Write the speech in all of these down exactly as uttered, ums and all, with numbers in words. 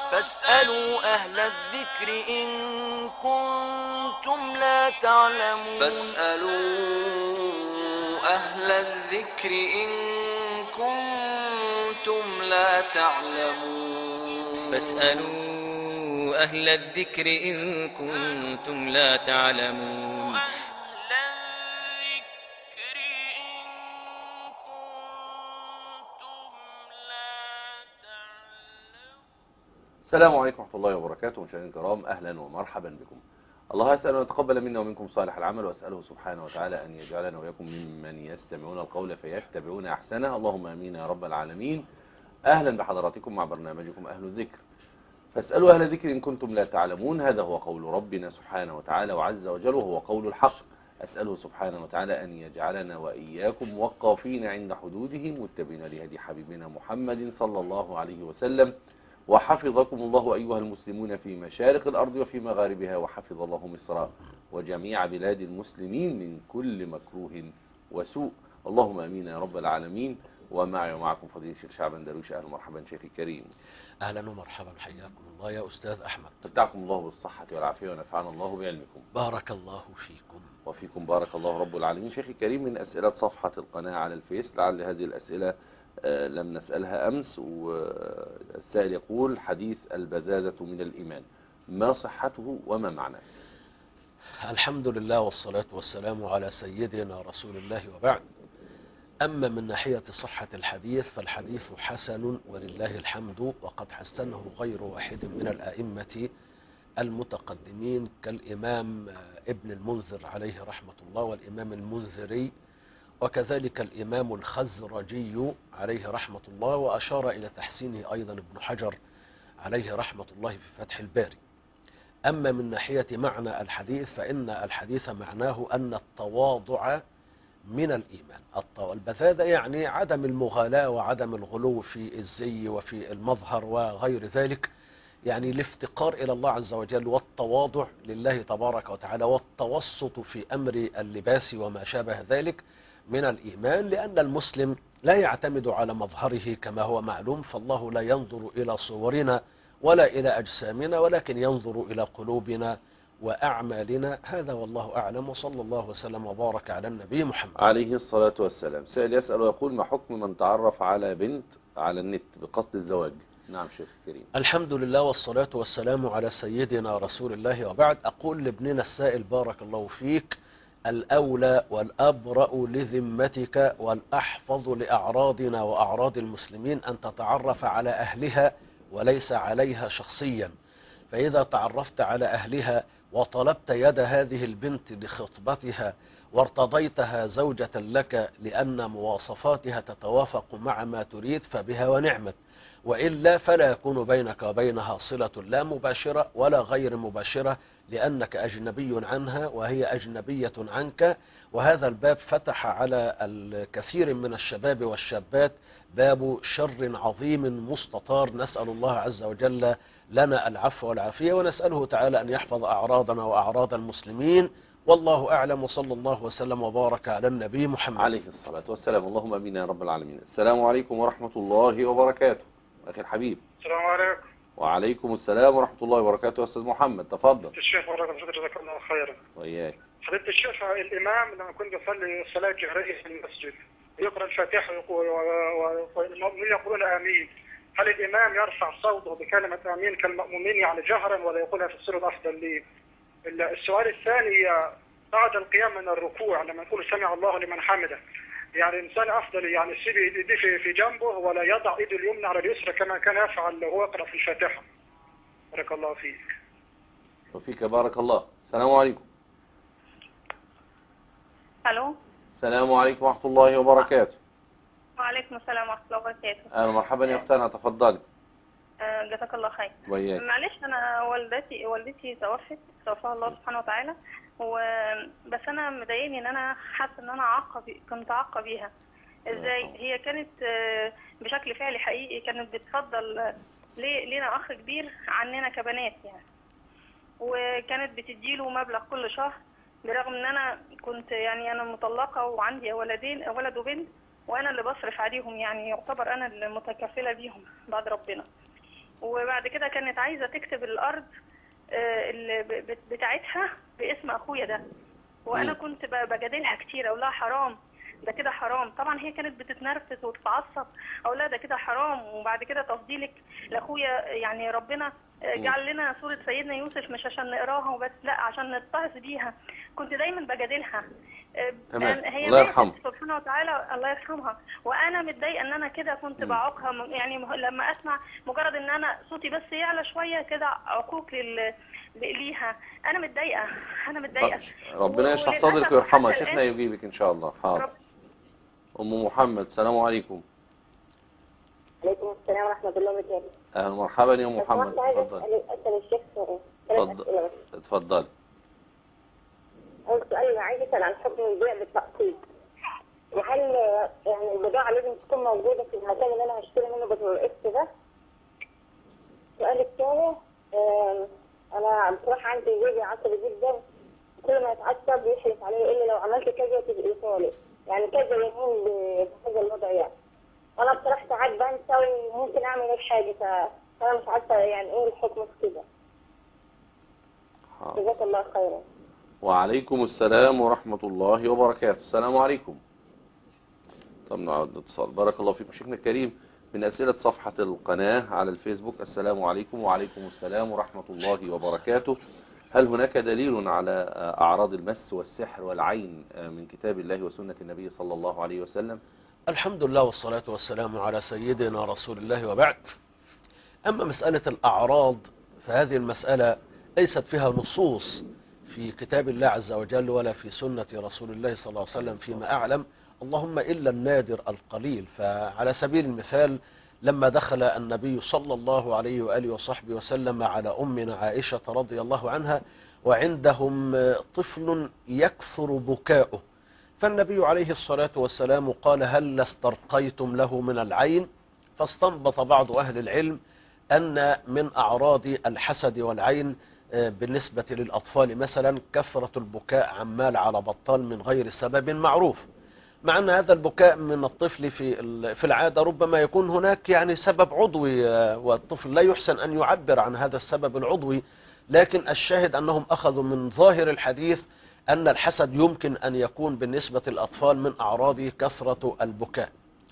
فاسألوا أهل الذكر إن كنتم لا تعلمون فاسألوا أهل الذكر إن كنتم لا تعلمون فاسألوا أهل الذكر إن كنتم لا تعلمون أهل الذكر إن كنتم لا تعلمون. السلام عليكم ورحمة الله وبركاته. مشاهدينا الكرام، أهلا ومرحبا بكم. الله أسأل أن يتقبل منا ومنكم صالح العمل، وأسأله سبحانه وتعالى أن يجعلنا وإياكم ممن يستمعون القول فيتبعون أحسنه. اللهم آمين يا رب العالمين. أهلا بحضراتكم مع برنامجكم أهل الذكر. فاسألوا أهل الذكر إن كنتم لا تعلمون. هذا هو قول ربنا سبحانه وتعالى وعز وجل، وهو قول الحق. أسأله سبحانه وتعالى أن يجعلنا وإياكم وقافين عند حدوده، متبعين لهدي حبيبنا محمد صلى الله عليه وسلم. وحفظكم الله أيها المسلمون في مشارق الأرض وفي مغاربها، وحفظ الله مصر وجميع بلاد المسلمين من كل مكروه وسوء. اللهم أمين يا رب العالمين. ومعي ومعكم فضيلة الشيخ شعبان درويش. أهلا ومرحبا شيخي الكريم. أهلا ومرحبا، حياكم الله يا أستاذ أحمد. متعكم الله بالصحة والعافية ونفعنا الله بعلمكم. بارك الله فيكم. وفيكم بارك الله رب العالمين. شيخي الكريم، من أسئلة صفحة القناة على الفيس، لعل هذه الأسئلة آه لم نسألها أمس. والسائل يقول: حديث البذاذة من الإيمان، ما صحته وما معناه؟ الحمد لله والصلاة والسلام على سيدنا رسول الله، وبعد. أما من ناحية صحة الحديث فالحديث حسن ولله الحمد، وقد حسنه غير واحد من الأئمة المتقدمين كالإمام ابن المنذر عليه رحمة الله، والإمام المنذري، وكذلك الإمام الخزرجي عليه رحمة الله، وأشار إلى تحسينه أيضا ابن حجر عليه رحمة الله في فتح الباري. أما من ناحية معنى الحديث فإن الحديث معناه أن التواضع من الإيمان. البذاذة يعني عدم المغالاة وعدم الغلو في الزي وفي المظهر وغير ذلك، يعني الافتقار إلى الله عز وجل والتواضع لله تبارك وتعالى، والتوسط في أمر اللباس وما شابه ذلك من الإيمان، لأن المسلم لا يعتمد على مظهره كما هو معلوم، فالله لا ينظر إلى صورنا ولا إلى أجسامنا، ولكن ينظر إلى قلوبنا وأعمالنا. هذا والله أعلم، وصلى الله وسلم وبارك على النبي محمد عليه الصلاة والسلام. سائل يسأل ويقول: ما حكم من تعرف على بنت على النت بقصد الزواج؟ نعم شيخ الكريم. الحمد لله والصلاة والسلام على سيدنا رسول الله، وبعد. أقول لابننا السائل بارك الله فيك: الأولى والأبرأ لذمتك والأحفظ لأعراضنا وأعراض المسلمين أن تتعرف على أهلها وليس عليها شخصيا. فإذا تعرفت على أهلها وطلبت يد هذه البنت لخطبتها وارتضيتها زوجة لك لأن مواصفاتها تتوافق مع ما تريد فبها ونعمت، وإلا فلا يكون بينك وبينها صلة لا مباشرة ولا غير مباشرة، لأنك أجنبي عنها وهي أجنبية عنك. وهذا الباب فتح على الكثير من الشباب والشابات باب شر عظيم مستطار. نسأل الله عز وجل لنا العفو والعافية، ونسأله تعالى أن يحفظ أعراضنا وأعراض المسلمين. والله أعلم، وصلى الله وسلم وبارك على النبي محمد عليه الصلاة والسلام. اللهم أمين يا رب العالمين. السلام عليكم ورحمة الله وبركاته. أخي الحبيب. السلام عليكم. وعليكم السلام ورحمة الله وبركاته. أستاذ محمد تفضل. الشيخ بارك جزاك الله خيرا. وإياك. حضرتك الشيخ، الإمام لما كنت يصلي صلاة جهرية في المسجد يقرأ الفاتحة والمؤمنين يقولون آمين، هل الإمام يرفع صوته بكلمة آمين كالمؤمنين يعني جهرا، ولا يقولها في السر الأفضل لي؟ السؤال الثاني: بعد القيام من الركوع لما يقول سمع الله لمن حمده، يعني الإنسان أفضل يعني يسيب يديه في في جنبه ولا يضع إيده اليمنى على اليسرى كما كان يفعل وهو يقرأ في الفاتحة؟ بارك الله فيك. وفيك بارك الله. السلام عليكم. الو. السلام عليكم ورحمة الله وبركاته. وعليكم السلام ورحمة الله وبركاته. أهلا مرحبا يا أختنا، تفضلي. آه، جزاك الله خير. وإياك. معلش، أنا والدتي والدتي توفت توفاها الله سبحانه وتعالى، وبس أنا مضايقني إن أنا حاسة إن أنا عاقة كنت عاقة بيها. إزاي؟ هي كانت بشكل فعلي حقيقي كانت بتفضل لينا أخ كبير عننا كبنات يعني، وكانت بتديله مبلغ كل شهر، برغم ان انا كنت يعني انا مطلقة وعندي ولدين ولد وبنت، وانا اللي بصرف عليهم، يعني يعتبر انا المتكفلة بيهم بعد ربنا. وبعد كده كانت عايزة تكتب الأرض آه، اللي ب- ب- بتاعتها باسم أخويا ده، وأنا مم. كنت ب- بجادلها كتير، أقول لها حرام، ده كده حرام. طبعا هي كانت بتتنرفز وتتعصب، أقول لها ده كده حرام. وبعد كده تفضيلك لأخويا، يعني ربنا آه، مم. جعل لنا سورة سيدنا يوسف مش عشان نقراها وبس، لا عشان نتعظ بيها. كنت دايما بجادلها. آه، تمام. أنا- هي الله ماتت يرحمها. سبحانه وتعالى، الله يرحمها، وانا متضايقه ان انا كده كنت مم. بعوقها. م- يعني م- لما اسمع مجرد ان انا صوتي بس يعلى شويه كده عقوق لل ليها، انا متضايقه، انا متضايقه. ربنا و- يشرح وللأسف صدرك ويرحمها. حتى شيخنا الآن يجيبك ان شاء الله. حاضر. رب ام محمد، السلام عليكم. عليكم السلام ورحمة الله وبركاته. اهلا مرحبا يا ام لو محمد. سمحت عايزة اتفضل. أسأل أسأل الشيخ سؤال- ثلاث اتفضل. أسئلة بس. اتفضل. أول سؤال أنا عايزة أسأل عن حكم البيع بالتقسيط. وهل يعني البضاعة لازم تكون موجودة في المكان اللي أنا هشتري منه بالرقص ده؟ السؤال الثاني، آم، أنا بصراحة عندي زوجي عصبي جدا، كل ما يتعصب يحلف علي يقول لي لو عملت كذا تبقي طالق، يعني كذا يمين بهذا الوضع يعني. وأنا بصراحة ساعات بنسى وممكن أعمل أي حاجة، ف- فأنا مش عارفة يعني إيه الحكم في كده. حاضر. جزاك الله خيرا. وعليكم السلام ورحمة الله وبركاته. السلام عليكم. طب نعود اتصال. بارك الله فيكم شيخنا الكريم. من أسئلة صفحة القناة على الفيسبوك: السلام عليكم. وعليكم السلام ورحمة الله وبركاته. هل هناك دليل على أعراض المس والسحر والعين من كتاب الله وسنة النبي صلى الله عليه وسلم؟ الحمد لله والصلاة والسلام على سيدنا رسول الله وبعد. أما مسألة الأعراض فهذه المسألة ليست فيها نصوص في كتاب الله عز وجل ولا في سنة رسول الله صلى الله عليه وسلم فيما أعلم، اللهم إلا النادر القليل. فعلى سبيل المثال لما دخل النبي صلى الله عليه وآله وصحبه وسلم على أمنا عائشة رضي الله عنها وعندهم طفل يكثر بكاؤه، فالنبي عليه الصلاة والسلام قال: هل استرقيتم له من العين؟ فاستنبط بعض أهل العلم أن من أعراض الحسد والعين بالنسبة للأطفال مثلا كثرة البكاء عمال على بطال من غير سبب معروف، مع أن هذا البكاء من الطفل في في العادة ربما يكون هناك يعني سبب عضوي، والطفل لا يحسن أن يعبر عن هذا السبب العضوي، لكن الشاهد أنهم أخذوا من ظاهر الحديث أن الحسد يمكن أن يكون بالنسبة للأطفال من أعراض كثرة البكاء.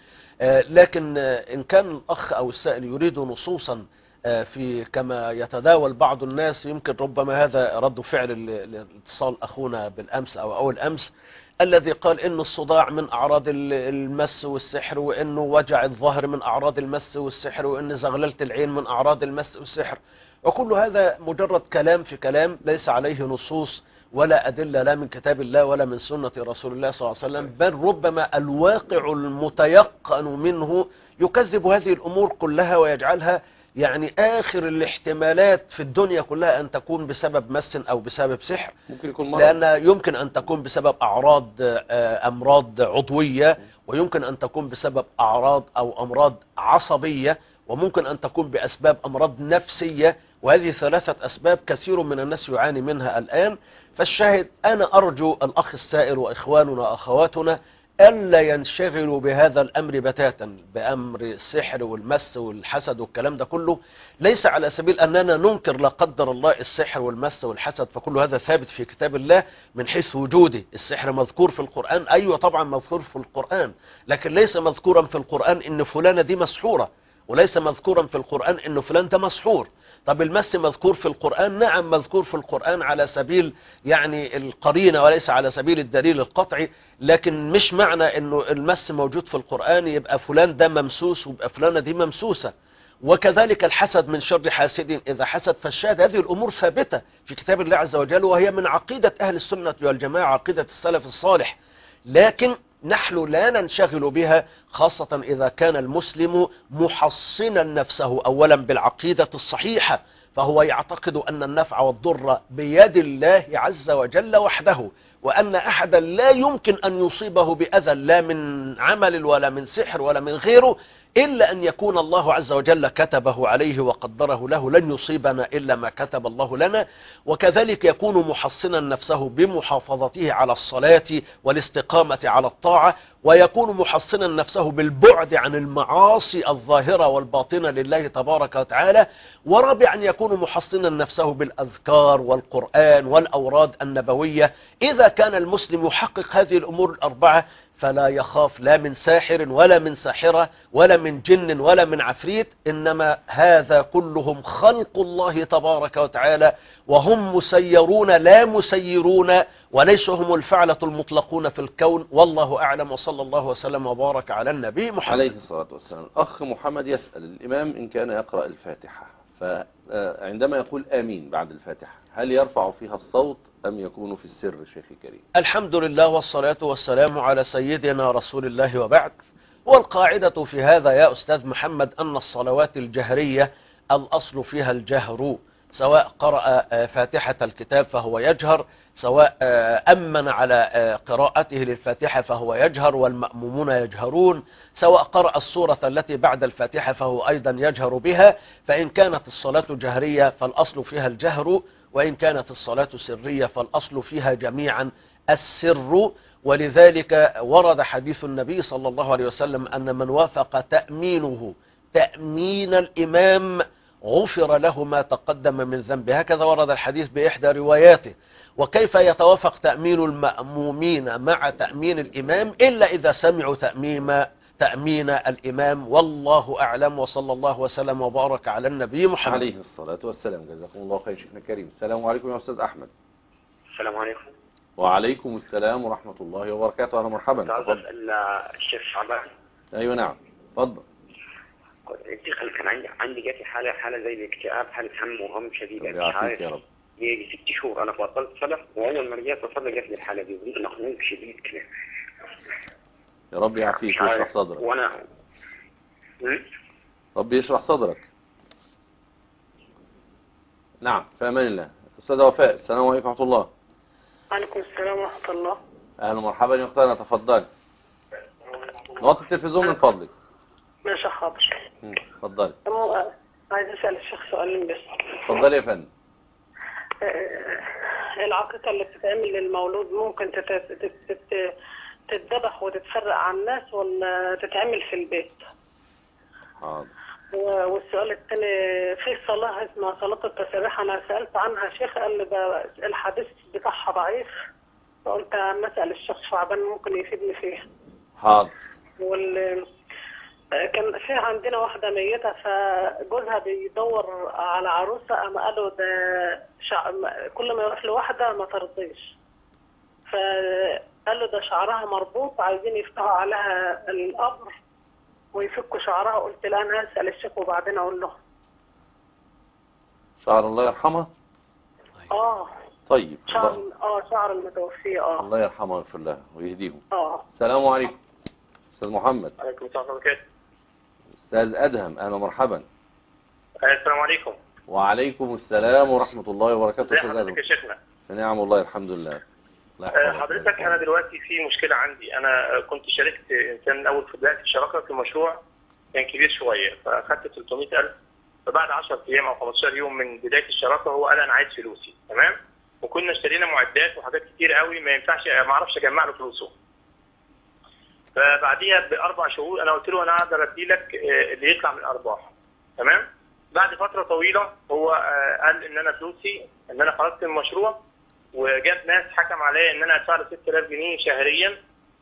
لكن إن كان الأخ أو السائل يريد نصوصا في كما يتداول بعض الناس، يمكن ربما هذا رد فعل لاتصال أخونا بالأمس أو أول أمس الذي قال إن الصداع من أعراض المس والسحر، وإنه وجع الظهر من أعراض المس والسحر، وإن زغللة العين من أعراض المس والسحر، وكل هذا مجرد كلام في كلام ليس عليه نصوص ولا أدلة لا من كتاب الله ولا من سنة رسول الله صلى الله عليه وسلم، بل ربما الواقع المتيقن منه يكذب هذه الأمور كلها ويجعلها يعني آخر الاحتمالات في الدنيا كلها أن تكون بسبب مس أو بسبب سحر، ممكن يكون مرض. لأن يمكن أن تكون بسبب أعراض أمراض عضوية، ويمكن أن تكون بسبب أعراض أو أمراض عصبية، وممكن أن تكون بأسباب أمراض نفسية، وهذه ثلاثة أسباب كثير من الناس يعاني منها الآن. فالشاهد أنا أرجو الأخ السائل وإخواننا وأخواتنا ألا ينشغلوا بهذا الأمر بتاتا، بأمر السحر والمس والحسد والكلام ده كله، ليس على سبيل أننا ننكر لا قدر الله السحر والمس والحسد، فكل هذا ثابت في كتاب الله من حيث وجوده. السحر مذكور في القرآن، أيوة طبعا مذكور في القرآن، لكن ليس مذكورا في القرآن إن فلانة دي مسحورة، وليس مذكورا في القرآن إن فلان ده مسحور. طب المس مذكور في القرآن؟ نعم مذكور في القرآن على سبيل يعني القرينة وليس على سبيل الدليل القطعي، لكن مش معنى انه المس موجود في القرآن يبقى فلان ده ممسوس ويبقى فلانة دي ممسوسة. وكذلك الحسد من شر حاسد إذا حسد، فالشاهد هذه الأمور ثابتة في كتاب الله عز وجل، وهي من عقيدة أهل السنة والجماعة، عقيدة السلف الصالح، لكن نحن لا ننشغل بها، خاصة إذا كان المسلم محصنا نفسه أولا بالعقيدة الصحيحة، فهو يعتقد أن النفع والضر بيد الله عز وجل وحده، وأن أحدا لا يمكن أن يصيبه بأذى لا من عمل ولا من سحر ولا من غيره إلا أن يكون الله عز وجل كتبه عليه وقدره له، لن يصيبنا إلا ما كتب الله لنا. وكذلك يكون محصنا نفسه بمحافظته على الصلاة والاستقامة على الطاعة، ويكون محصنا نفسه بالبعد عن المعاصي الظاهرة والباطنة لله تبارك وتعالى. ورابعا يكون محصنا نفسه بالأذكار والقرآن والأوراد النبوية. إذا كان المسلم يحقق هذه الأمور الأربعة فلا يخاف لا من ساحر ولا من ساحرة ولا من جن ولا من عفريت، إنما هذا كلهم خلق الله تبارك وتعالى، وهم مسيرون لا مسيرون، وليسوا هم الفعلة المطلقون في الكون. والله أعلم، وصلى الله وسلم وبارك على النبي محمد عليه الصلاة والسلام. أخ محمد يسأل: الإمام إن كان يقرأ الفاتحة فعندما يقول آمين بعد الفاتحة هل يرفع فيها الصوت أم يكون في السر؟ شيخي الكريم. الحمد لله والصلاة والسلام على سيدنا رسول الله وبعد. والقاعدة في هذا يا أستاذ محمد أن الصلوات الجهرية الأصل فيها الجهر، سواء قرأ فاتحة الكتاب فهو يجهر، سواء أمن على قراءته للفاتحة فهو يجهر والمأمومون يجهرون، سواء قرأ السورة التي بعد الفاتحة فهو أيضا يجهر بها. فإن كانت الصلاة جهرية فالأصل فيها الجهر، وإن كانت الصلاة سرية فالأصل فيها جميعا السر. ولذلك ورد حديث النبي صلى الله عليه وسلم أن من وافق تأمينه تأمين الإمام غفر له ما تقدم من ذنبه. هكذا ورد الحديث بإحدى رواياته. وكيف يتوافق تأمين المأمومين مع تأمين الإمام إلا إذا سمعوا تأميم تأمين الإمام؟ والله أعلم، وصلى الله وسلم وبارك على النبي محمد عليه الصلاة والسلام. جزاكم الله خير شيخنا الكريم. السلام عليكم يا أستاذ أحمد. السلام عليكم. وعليكم السلام ورحمة الله وبركاته. أهلا مرحبا. تفضل. الشيخ شعبان. أيوة نعم تفضل. كان عندي عندي جاتي حالة حالة زي الاكتئاب، حالة هم وهم شديدة مش عارف. يا رب. يجي ست شهور أنا بطلت صلاة، وأول ما رجعت أصلي جات لي الحالة دي، وجيت مخنوق شديد كده. يا رب يعافيك ويشرح صدرك. وأنا ربي يشرح صدرك. نعم في أمان الله. أستاذة وفاء، السلام عليكم ورحمة الله. وعليكم السلام ورحمة الله. أهلا ومرحبا يا أختنا، تفضلي. نوطي التلفزيون من فضلك. ماشي حاضر. تفضلي. عايز أسأل الشيخ سؤالين بس. تفضلي يا فندم. العقيقة اللي بتتعمل للمولود ممكن تتذبح وتتفرق عن الناس ولا تتعمل في البيت؟ حاضر. والسؤال الثاني، في صلاة اسمها صلاة التسبيح أنا سألت عنها شيخ قال لي ده الحديث بتاعها ضعيف، فقلت أما أسأل الشيخ شعبان ممكن يفيدني فيها. حاضر. وال كان في عندنا واحدة ميتة فجوزها بيدور على عروسة، أما قالوا ده شع... كل ما يروح لواحدة ما ترضيش، فقالوا ده شعرها مربوط عايزين يفتحوا عليها القبر ويفكوا شعرها. قلت لا أنا هسأل الشيخ وبعدين أقول له. شعر الله يرحمها؟ آه طيب. شعر آه شعر المتوفية. آه الله يرحمها ويغفر لها ويهديهم. آه السلام عليكم. أستاذ محمد. عليكم السلام ورحمة الله. أستاذ أدهم، أهلا ومرحبا. السلام عليكم. وعليكم السلام ورحمة الله وبركاته. أستاذ أدهم. ازي حضرتك يا شيخنا؟ نعم والله الحمد لله. حضرتك أنا دلوقتي في مشكلة عندي، أنا كنت شاركت إنسان من أول في بداية الشراكة في مشروع كان كبير شوية، فأخدت ثلاثمائة ألف، فبعد عشرة أيام أو خمستاشر يوم من بداية الشراكة هو قال أنا عايز فلوسي، تمام؟ وكنا اشترينا معدات وحاجات كتير قوي ما ينفعش ما أعرفش أجمع له فلوسه. فبعديها بأربع شهور أنا قلت له أنا أقدر أدي لك اللي يطلع من الأرباح، تمام؟ بعد فترة طويلة هو قال إن أنا فلوسي إن أنا خلصت المشروع، وجاب ناس حكم عليا ان انا ادفع له ستة آلاف جنيه شهريا،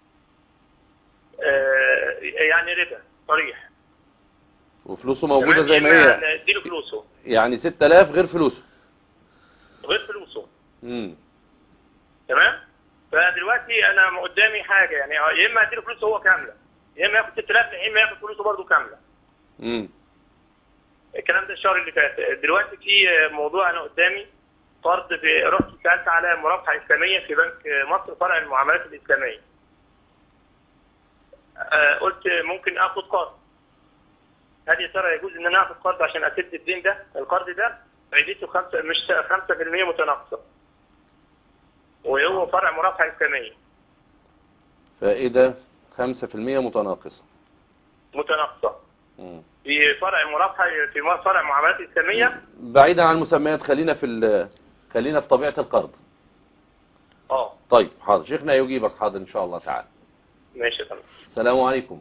آه يعني ربا صريح. وفلوسه موجوده زي ما هي. اديله فلوسه. يعني ستة آلاف غير فلوسه. غير فلوسه. امم تمام؟ فدلوقتي انا قدامي حاجه، يعني يا اما اديله فلوسه هو كامله، يا اما ياخد ستة آلاف، يا اما ياخد فلوسه برضه كامله. امم الكلام ده الشهر اللي فات. دلوقتي في موضوع انا قدامي قرض، في رحت سألت على مرافعة إسلامية في بنك مصر فرع المعاملات الإسلامية. أه قلت ممكن آخد قرض. هل يا ترى يجوز إن أنا آخد قرض عشان أسد الدين ده؟ القرض ده فائدته خمسة مش خمسة في المية متناقصة. وهو فرع مرافعة إسلامية. فائدة خمسة في المية متناقصة. متناقصة. في فرع مرابحه، في فرع معاملات اسلاميه. بعيدا عن المسميات، خلينا في ال... خلينا في طبيعه القرض. اه طيب حاضر، شيخنا يجيبك حاضر ان شاء الله تعالى. ماشي يا فندم. السلام عليكم.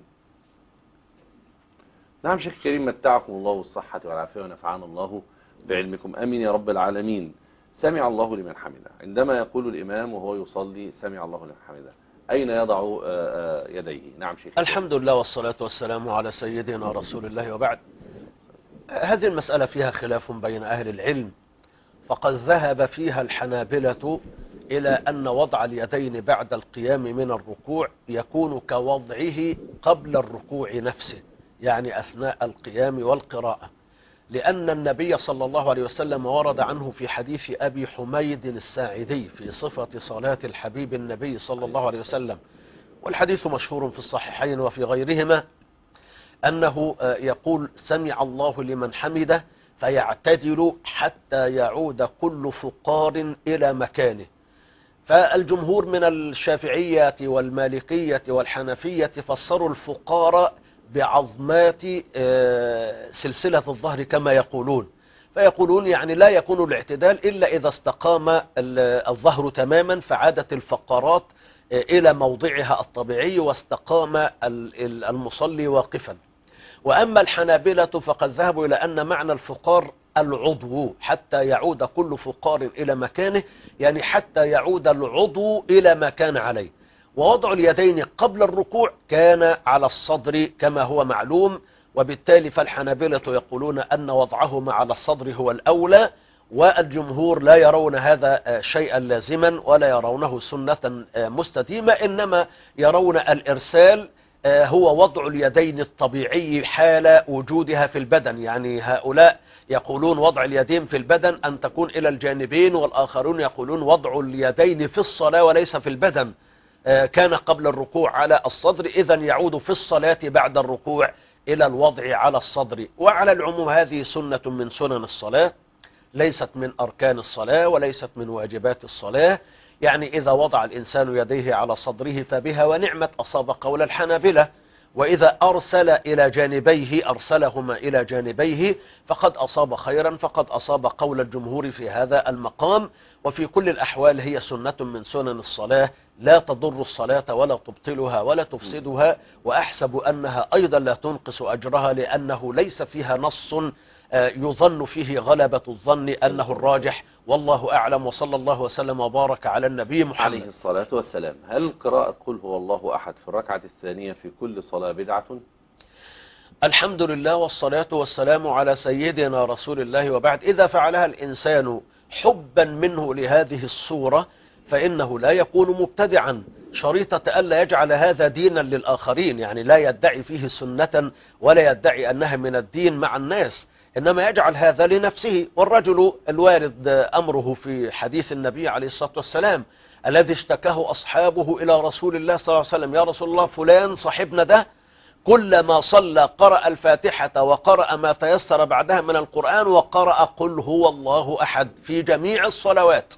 نعم شيخ كريم، متعكم الله بالصحة والعافية ونفعنا الله بعلمكم، امين يا رب العالمين. سمع الله لمن حمده، عندما يقول الامام وهو يصلي سمع الله لمن حمده، اين يضع يديه؟ نعم شيخ. الحمد لله والصلاة والسلام على سيدنا رسول الله، وبعد. هذه المسألة فيها خلاف بين اهل العلم، فقد ذهب فيها الحنابلة إلى أن وضع اليدين بعد القيام من الركوع يكون كوضعه قبل الركوع نفسه، يعني أثناء القيام والقراءة، لأن النبي صلى الله عليه وسلم ورد عنه في حديث أبي حميد الساعدي في صفة صلاة الحبيب النبي صلى الله عليه وسلم، والحديث مشهور في الصحيحين وفي غيرهما، أنه يقول سمع الله لمن حمده فيعتدل حتى يعود كل فقار إلى مكانه. فالجمهور من الشافعية والمالكية والحنفية فسروا الفقار بعظمات سلسلة الظهر كما يقولون، فيقولون يعني لا يكون الاعتدال إلا إذا استقام الظهر تماما فعادت الفقرات إلى موضعها الطبيعي واستقام المصلي واقفا. وأما الحنابلة فقد ذهبوا إلى أن معنى الفقار العضو، حتى يعود كل فقار إلى مكانه، يعني حتى يعود العضو إلى ما كان عليه. ووضع اليدين قبل الركوع كان على الصدر كما هو معلوم، وبالتالي فالحنابلة يقولون أن وضعهما على الصدر هو الأولى، والجمهور لا يرون هذا شيئا لازما ولا يرونه سنة مستديمة، إنما يرون الإرسال هو وضع اليدين الطبيعي حال وجودها في البدن. يعني هؤلاء يقولون وضع اليدين في البدن أن تكون إلى الجانبين، والآخرون يقولون وضع اليدين في الصلاة وليس في البدن كان قبل الركوع على الصدر، إذن يعود في الصلاة بعد الركوع إلى الوضع على الصدر. وعلى العموم هذه سنة من سنن الصلاة، ليست من أركان الصلاة وليست من واجبات الصلاة. يعني إذا وضع الإنسان يديه على صدره فبها ونعمت، أصاب قول الحنابلة. وإذا أرسل إلى جانبيه أرسلهما إلى جانبيه فقد أصاب خيرا، فقد أصاب قول الجمهور في هذا المقام. وفي كل الأحوال هي سنة من سنن الصلاة، لا تضر الصلاة ولا تبطلها ولا تفسدها، وأحسب أنها أيضا لا تنقص أجرها، لأنه ليس فيها نص يظن فيه غلبة الظن أنه الراجح، والله أعلم. وصلى الله وسلم وبارك على النبي محمد عليه الصلاة والسلام. هل قراءة قل هو الله أحد في الركعة الثانية في كل صلاة بدعة؟ الحمد لله والصلاة والسلام على سيدنا رسول الله، وبعد. إذا فعلها الإنسان حبا منه لهذه الصورة فإنه لا يكون مبتدعا، شريطة ألا يجعل هذا دينا للآخرين، يعني لا يدعي فيه سنة ولا يدعي أنها من الدين مع الناس، إنما يجعل هذا لنفسه. والرجل الوارد أمره في حديث النبي عليه الصلاة والسلام الذي اشتكاه أصحابه إلى رسول الله صلى الله عليه وسلم: يا رسول الله فلان صاحبنا ده كلما صلى قرأ الفاتحة وقرأ ما تيسر بعدها من القرآن وقرأ قل هو الله أحد في جميع الصلوات.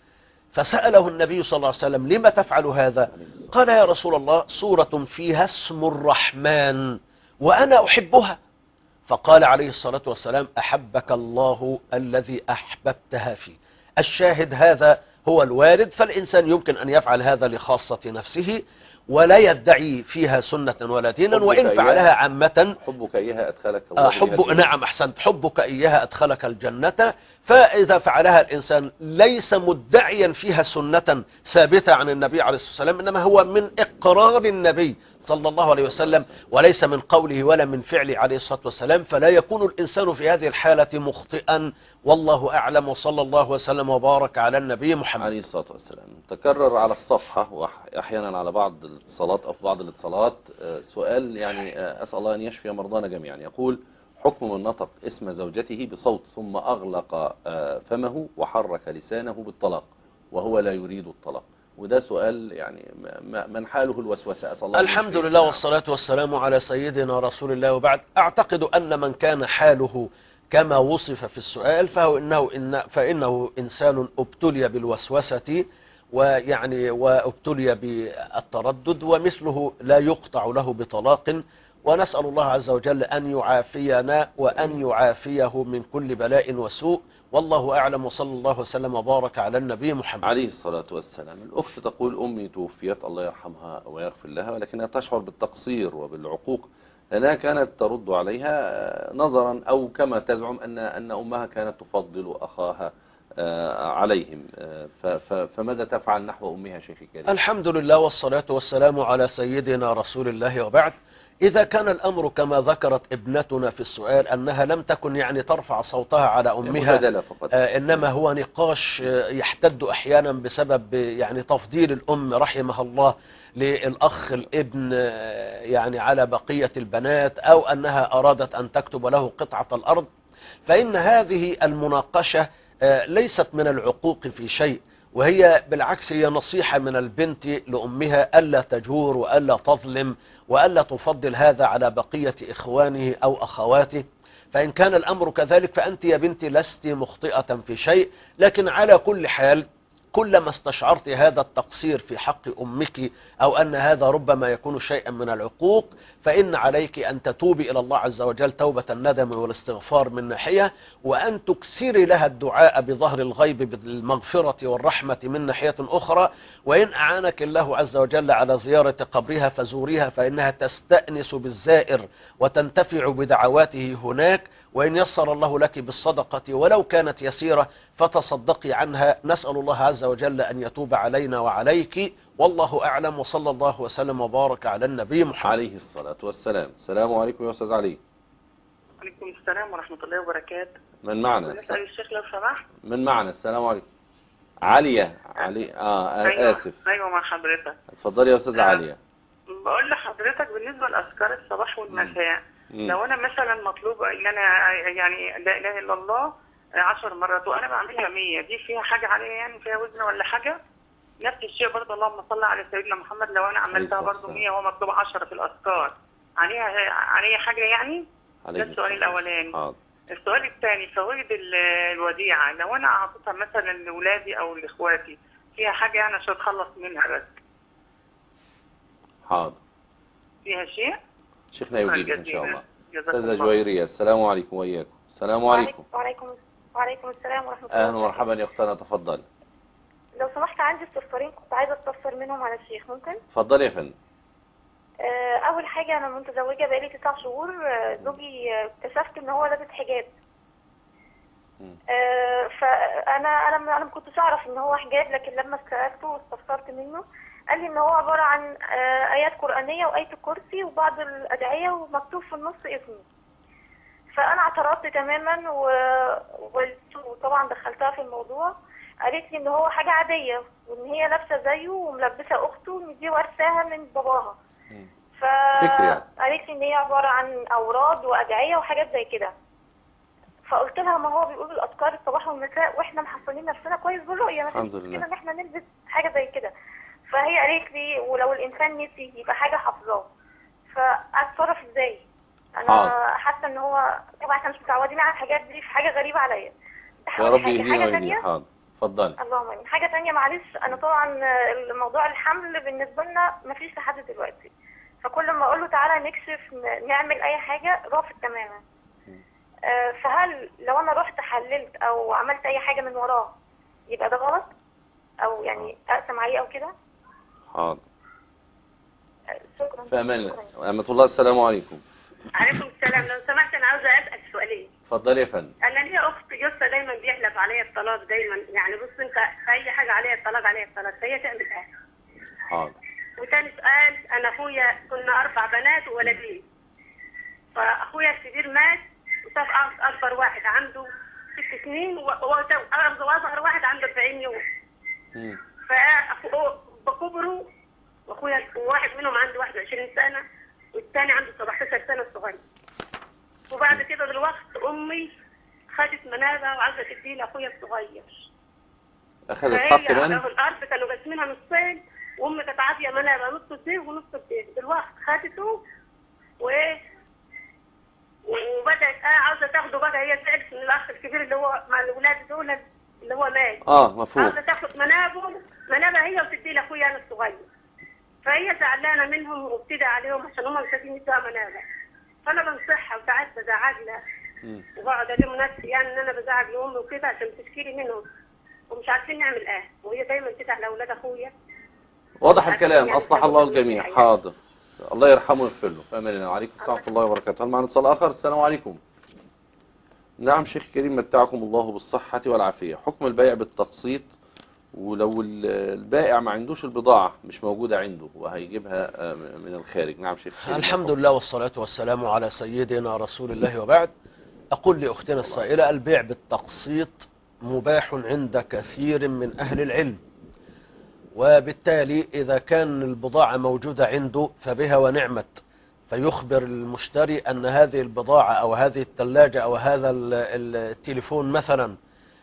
فسأله النبي صلى الله عليه وسلم: لما تفعل هذا؟ قال: يا رسول الله سورة فيها اسم الرحمن وأنا أحبها. فقال عليه الصلاة والسلام: أحبك الله الذي أحببتها فيه. الشاهد هذا هو الوارد، فالإنسان يمكن أن يفعل هذا لخاصة نفسه ولا يدعي فيها سنة ولا دينا، وإن فعلها عامة. حبك إياها أدخلك الله حب نعم أحسنت، حبك إياها أدخلك الجنة. فإذا فعلها الإنسان ليس مدعيا فيها سنة ثابتة عن النبي عليه الصلاة والسلام، إنما هو من إقرار النبي صلى الله عليه وسلم وليس من قوله ولا من فعله عليه الصلاة والسلام، فلا يكون الإنسان في هذه الحالة مخطئا، والله أعلم. وصلى الله وسلم وبارك على النبي محمد عليه الصلاة والسلام. تكرر على الصفحة وأحيانا على بعض الاتصالات أو في بعض الاتصالات سؤال، يعني أسأل الله أن يشفي مرضانا جميعا. يقول: حكم من نطق اسم زوجته بصوت ثم أغلق فمه وحرك لسانه بالطلاق وهو لا يريد الطلاق. وده سؤال يعني من حاله الوسوسة. أسأل الله. الحمد لله والصلاة والسلام على سيدنا رسول الله، وبعد. أعتقد أن من كان حاله كما وصف في السؤال فهو إنه, إن فإنه إنسان ابتلي بالوسوسة ويعني وابتلي بالتردد، ومثله لا يقطع له بطلاق، ونسأل الله عز وجل أن يعافينا وأن يعافيه من كل بلاء وسوء. والله أعلم، وصلى الله وسلم وبارك على النبي محمد عليه الصلاة والسلام. الأخت تقول أمي توفيت الله يرحمها ويغفر لها، ولكنها تشعر بالتقصير وبالعقوق لأنها كانت ترد عليها نظرا أو كما تزعم أن أن أمها كانت تفضل أخاها عليهم، فماذا تفعل نحو أمها شيخي الكريم؟ الحمد لله والصلاة والسلام على سيدنا رسول الله، وبعد. إذا كان الأمر كما ذكرت ابنتنا في السؤال أنها لم تكن يعني ترفع صوتها على أمها، آه إنما هو نقاش يحتد أحيانا بسبب يعني تفضيل الأم رحمها الله للأخ الابن يعني على بقية البنات، أو أنها أرادت أن تكتب له قطعة الأرض، فإن هذه المناقشة آه ليست من العقوق في شيء، وهي بالعكس هي نصيحة من البنت لأمها ألا تجور وألا تظلم وألا تفضل هذا على بقية إخوانه أو أخواته. فإن كان الأمر كذلك فأنت يا بنتي لست مخطئة في شيء، لكن على كل حال كلما استشعرت هذا التقصير في حق أمك أو أن هذا ربما يكون شيئا من العقوق، فإن عليك أن تتوبي إلى الله عز وجل توبة الندم والاستغفار من ناحية، وأن تكسري لها الدعاء بظهر الغيب بالمغفرة والرحمة من ناحية أخرى. وإن أعانك الله عز وجل على زيارة قبرها فزوريها، فإنها تستأنس بالزائر وتنتفع بدعواته هناك. وإن يسر الله لك بالصدقة ولو كانت يسيرة فتصدقي عنها. نسأل الله عز وجل أن يتوب علينا وعليك، والله أعلم، وصلى الله وسلم وبارك على النبي محمد عليه الصلاة والسلام. السلام عليكم يا أستاذ علي. وعليكم السلام ورحمة الله وبركاته. من معنا؟ نسأل الشيخ لو سمحت. من معنا؟ السلام عليكم. عليا. علي آه أيوة. آسف. أيوة مع حضرتك. اتفضلي يا أستاذة عليا. بقول لحضرتك بالنسبة لأذكار الصباح والمساء، لو أنا مثلا مطلوب إن أنا يعني لا إله إلا الله عشر مرات وأنا بعملها مية، دي فيها حاجة عليها يعني فيها وزن ولا حاجة؟ نفس الشيء برضه اللهم صل على سيدنا محمد، لو أنا عملتها برضه مية وهو مطلوب عشرة في الأذكار، عليها عليها حاجة يعني؟ ده السؤال الأولاني. حاضر. السؤال الثاني فوائد الوديعة، لو أنا أعطيتها مثلا لأولادي أو لإخواتي فيها حاجة يعني عشان أتخلص منها بس؟ حاضر. فيها شيء؟ شيخنا يجيبك إن شاء الله. أستاذة جويرية، السلام عليكم وإياكم. السلام عليكم. وعليكم وعليكم السلام ورحمة الله. أهلا ومرحبا يا أختنا، تفضلي. لو سمحت عندي استفسارين كنت عايزة استفسر منهم على الشيخ، ممكن؟ اتفضلي يا فندم. أول حاجة أنا متزوجة بقالي تسع شهور، زوجي اكتشفت إن هو لابس حجاب. أه فأنا أنا أنا ما كنتش أعرف إن هو حجاب، لكن لما سألته واستفسرت منه قال لي إن هو عبارة عن آيات قرآنية وآية الكرسي وبعض الأدعية ومكتوب في النص اسمه. فأنا اعترضت تماما وطبعا دخلتها في الموضوع، قالت لي إن هو حاجة عادية وإن هي لابسة زيه وملبسة أخته وإن دي ورثاها من باباها. فقالت لي إن هي عبارة عن أوراد وأدعية وحاجات زي كده. فقلت لها ما هو بيقول الأذكار الصباح والمساء وإحنا محصلين نفسنا كويس بالرؤية، الحمد لله كده إن إحنا نلبس حاجة زي كده. فهي قالت لي ولو الإنسان نسي يبقى حاجة حافظاه، فأتصرف إزاي؟ أنا حاسة إن هو طبعا إحنا مش متعودين على الحاجات دي، في حاجة غريبة عليا. يا رب يهدينا ويهدينا. حاضر اتفضلي. اللهم امين. حاجة تانية معلش، أنا طبعا الموضوع الحمل بالنسبة لنا مفيش لحد دلوقتي، فكل ما أقول له تعالى نكشف نعمل أي حاجة رافض تماما. أه فهل لو أنا رحت حللت أو عملت أي حاجة من وراه يبقى ده غلط؟ أو يعني أقسم عليه أو كده؟ حاضر. شكرا. في أمان الله. أمة الله، السلام عليكم. عليكم السلام. لو سمحت أنا عاوزة أسأل سؤالين. اتفضلي يا فندم. أنا ليا أخت جوزها دايما بيحلف عليا الطلاق دايما، يعني بص أنت أي حاجة عليا الطلاق عليا الطلاق، فهي تعمل إيه؟ حاضر. وتاني سؤال، أنا أخويا كنا أربع بنات وولدين، فأخويا الكبير مات وشاف أكبر واحد عنده ست سنين وأصغر واحد عنده أربعين يوم. امم. فأخوه بكبروا وأخويا واحد منهم عنده واحد وعشرين سنة والثاني عنده سبعتاشر سنة الصغير. وبعد كده دلوقتي أمي خدت منابة وعايزة تديه لأخويا الصغير. أخذت حق من؟ الأرض كانوا قاسمينها نصين وأمي كانت عافية منابة نص سيف ونص سيف، دلوقتي خدته و وبدأت اه عاوزة تاخده بقى، هي سألت من الأخ الكبير اللي هو مع الأولاد دول اللي هو مات. اه مفهوم. عاوزة تاخد منابه منابة هي وتديه لأخويا أنا الصغير. فهي زعلانه منهم وبتدعي عليهم عشان هم مش عايزين يدوها منابع. فانا بنصحها وساعات بزعج لها وبقعد الوم نفسي يعني ان انا بزعج لامي وكده عشان بتشكي لي منهم ومش عارفين نعمل ايه، وهي دايما تدعي لاولاد اخويا. واضح الكلام. اصلح الله الجميع. حاضر. الله يرحمه ويغفر له. فامان الله. وعليكم السلام ورحمه الله وبركاته. هل معنا اتصال اخر؟ السلام عليكم. نعم شيخ كريم، متعكم الله بالصحة والعافية. حكم البيع بالتقسيط ولو البائع ما عندوش البضاعة مش موجودة عنده وهيجيبها من الخارج. نعم شيخ كريم. الحمد لله والصلاة والسلام على سيدنا رسول الله وبعد. أقول لأختنا السائلة البيع بالتقسيط مباح عند كثير من أهل العلم، وبالتالي إذا كان البضاعة موجودة عنده فبها ونعمت، فيخبر المشتري أن هذه البضاعة أو هذه الثلاجة أو هذا التليفون مثلا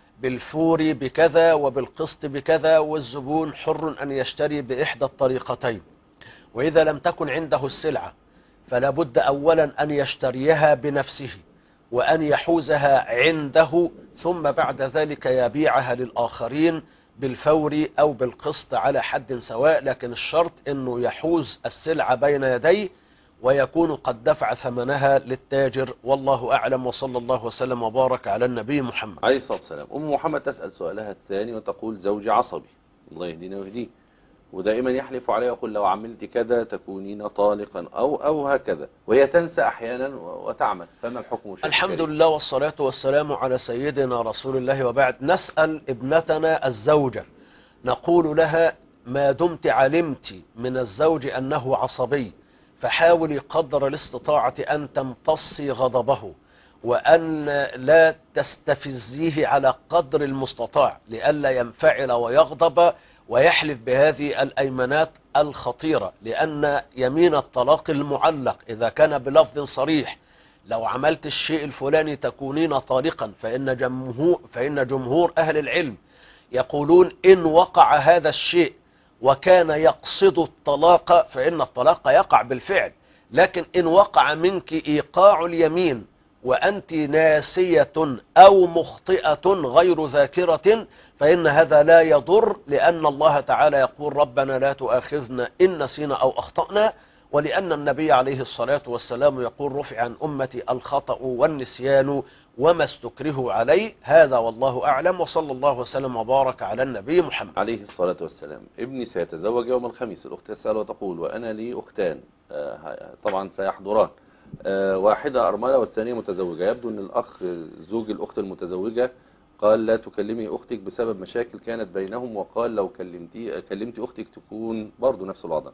بالفوري بكذا وبالقسط بكذا، والزبون حر أن يشتري بإحدى الطريقتين. وإذا لم تكن عنده السلعة فلا بد أولا أن يشتريها بنفسه وأن يحوزها عنده، ثم بعد ذلك يبيعها للآخرين بالفوري أو بالقسط على حد سواء، لكن الشرط أنه يحوز السلعة بين يديه ويكون قد دفع ثمنها للتاجر. والله أعلم، وصلى الله وسلم وبارك على النبي محمد عليه الصلاة والسلام. أم محمد تسأل سؤالها الثاني وتقول زوجي عصبي الله يهدينا ويهديه، ودائما يحلف علي ويقول لو عملت كذا تكونين طالقا أو أو هكذا، وهي تنسى أحيانا وتعمل، فما الحكم الشرعي؟ الحمد لله والصلاة والسلام على سيدنا رسول الله وبعد. نسأل ابنتنا الزوجة نقول لها ما دمت علمت من الزوج أنه عصبي فحاولي قدر الاستطاعة أن تمتصي غضبه وأن لا تستفزيه على قدر المستطاع لئلا ينفعل ويغضب ويحلف بهذه الأيمانات الخطيرة، لأن يمين الطلاق المعلق إذا كان بلفظ صريح لو عملت الشيء الفلاني تكونين طالقا، فإن جمهور, فإن جمهور أهل العلم يقولون إن وقع هذا الشيء وكان يقصد الطلاق فإن الطلاق يقع بالفعل، لكن إن وقع منك إيقاع اليمين وأنت ناسية أو مخطئة غير ذاكرة فإن هذا لا يضر، لأن الله تعالى يقول ربنا لا تؤاخذنا إن نسينا أو أخطأنا، ولأن النبي عليه الصلاة والسلام يقول رفع عن أمتي الخطأ والنسيان وما استكرهوا عليه. هذا والله أعلم، وصلى الله وسلم وبارك على النبي محمد عليه الصلاة والسلام. ابني سيتزوج يوم الخميس. الأخت تسأل وتقول وأنا لي أختان طبعا سيحضران، واحدة أرملة والثانية متزوجة. يبدو أن الأخ زوج الأخت المتزوجة قال لا تكلمي أختك بسبب مشاكل كانت بينهم، وقال لو كلمتي كلمتي أختك تكون برضو نفس الوضع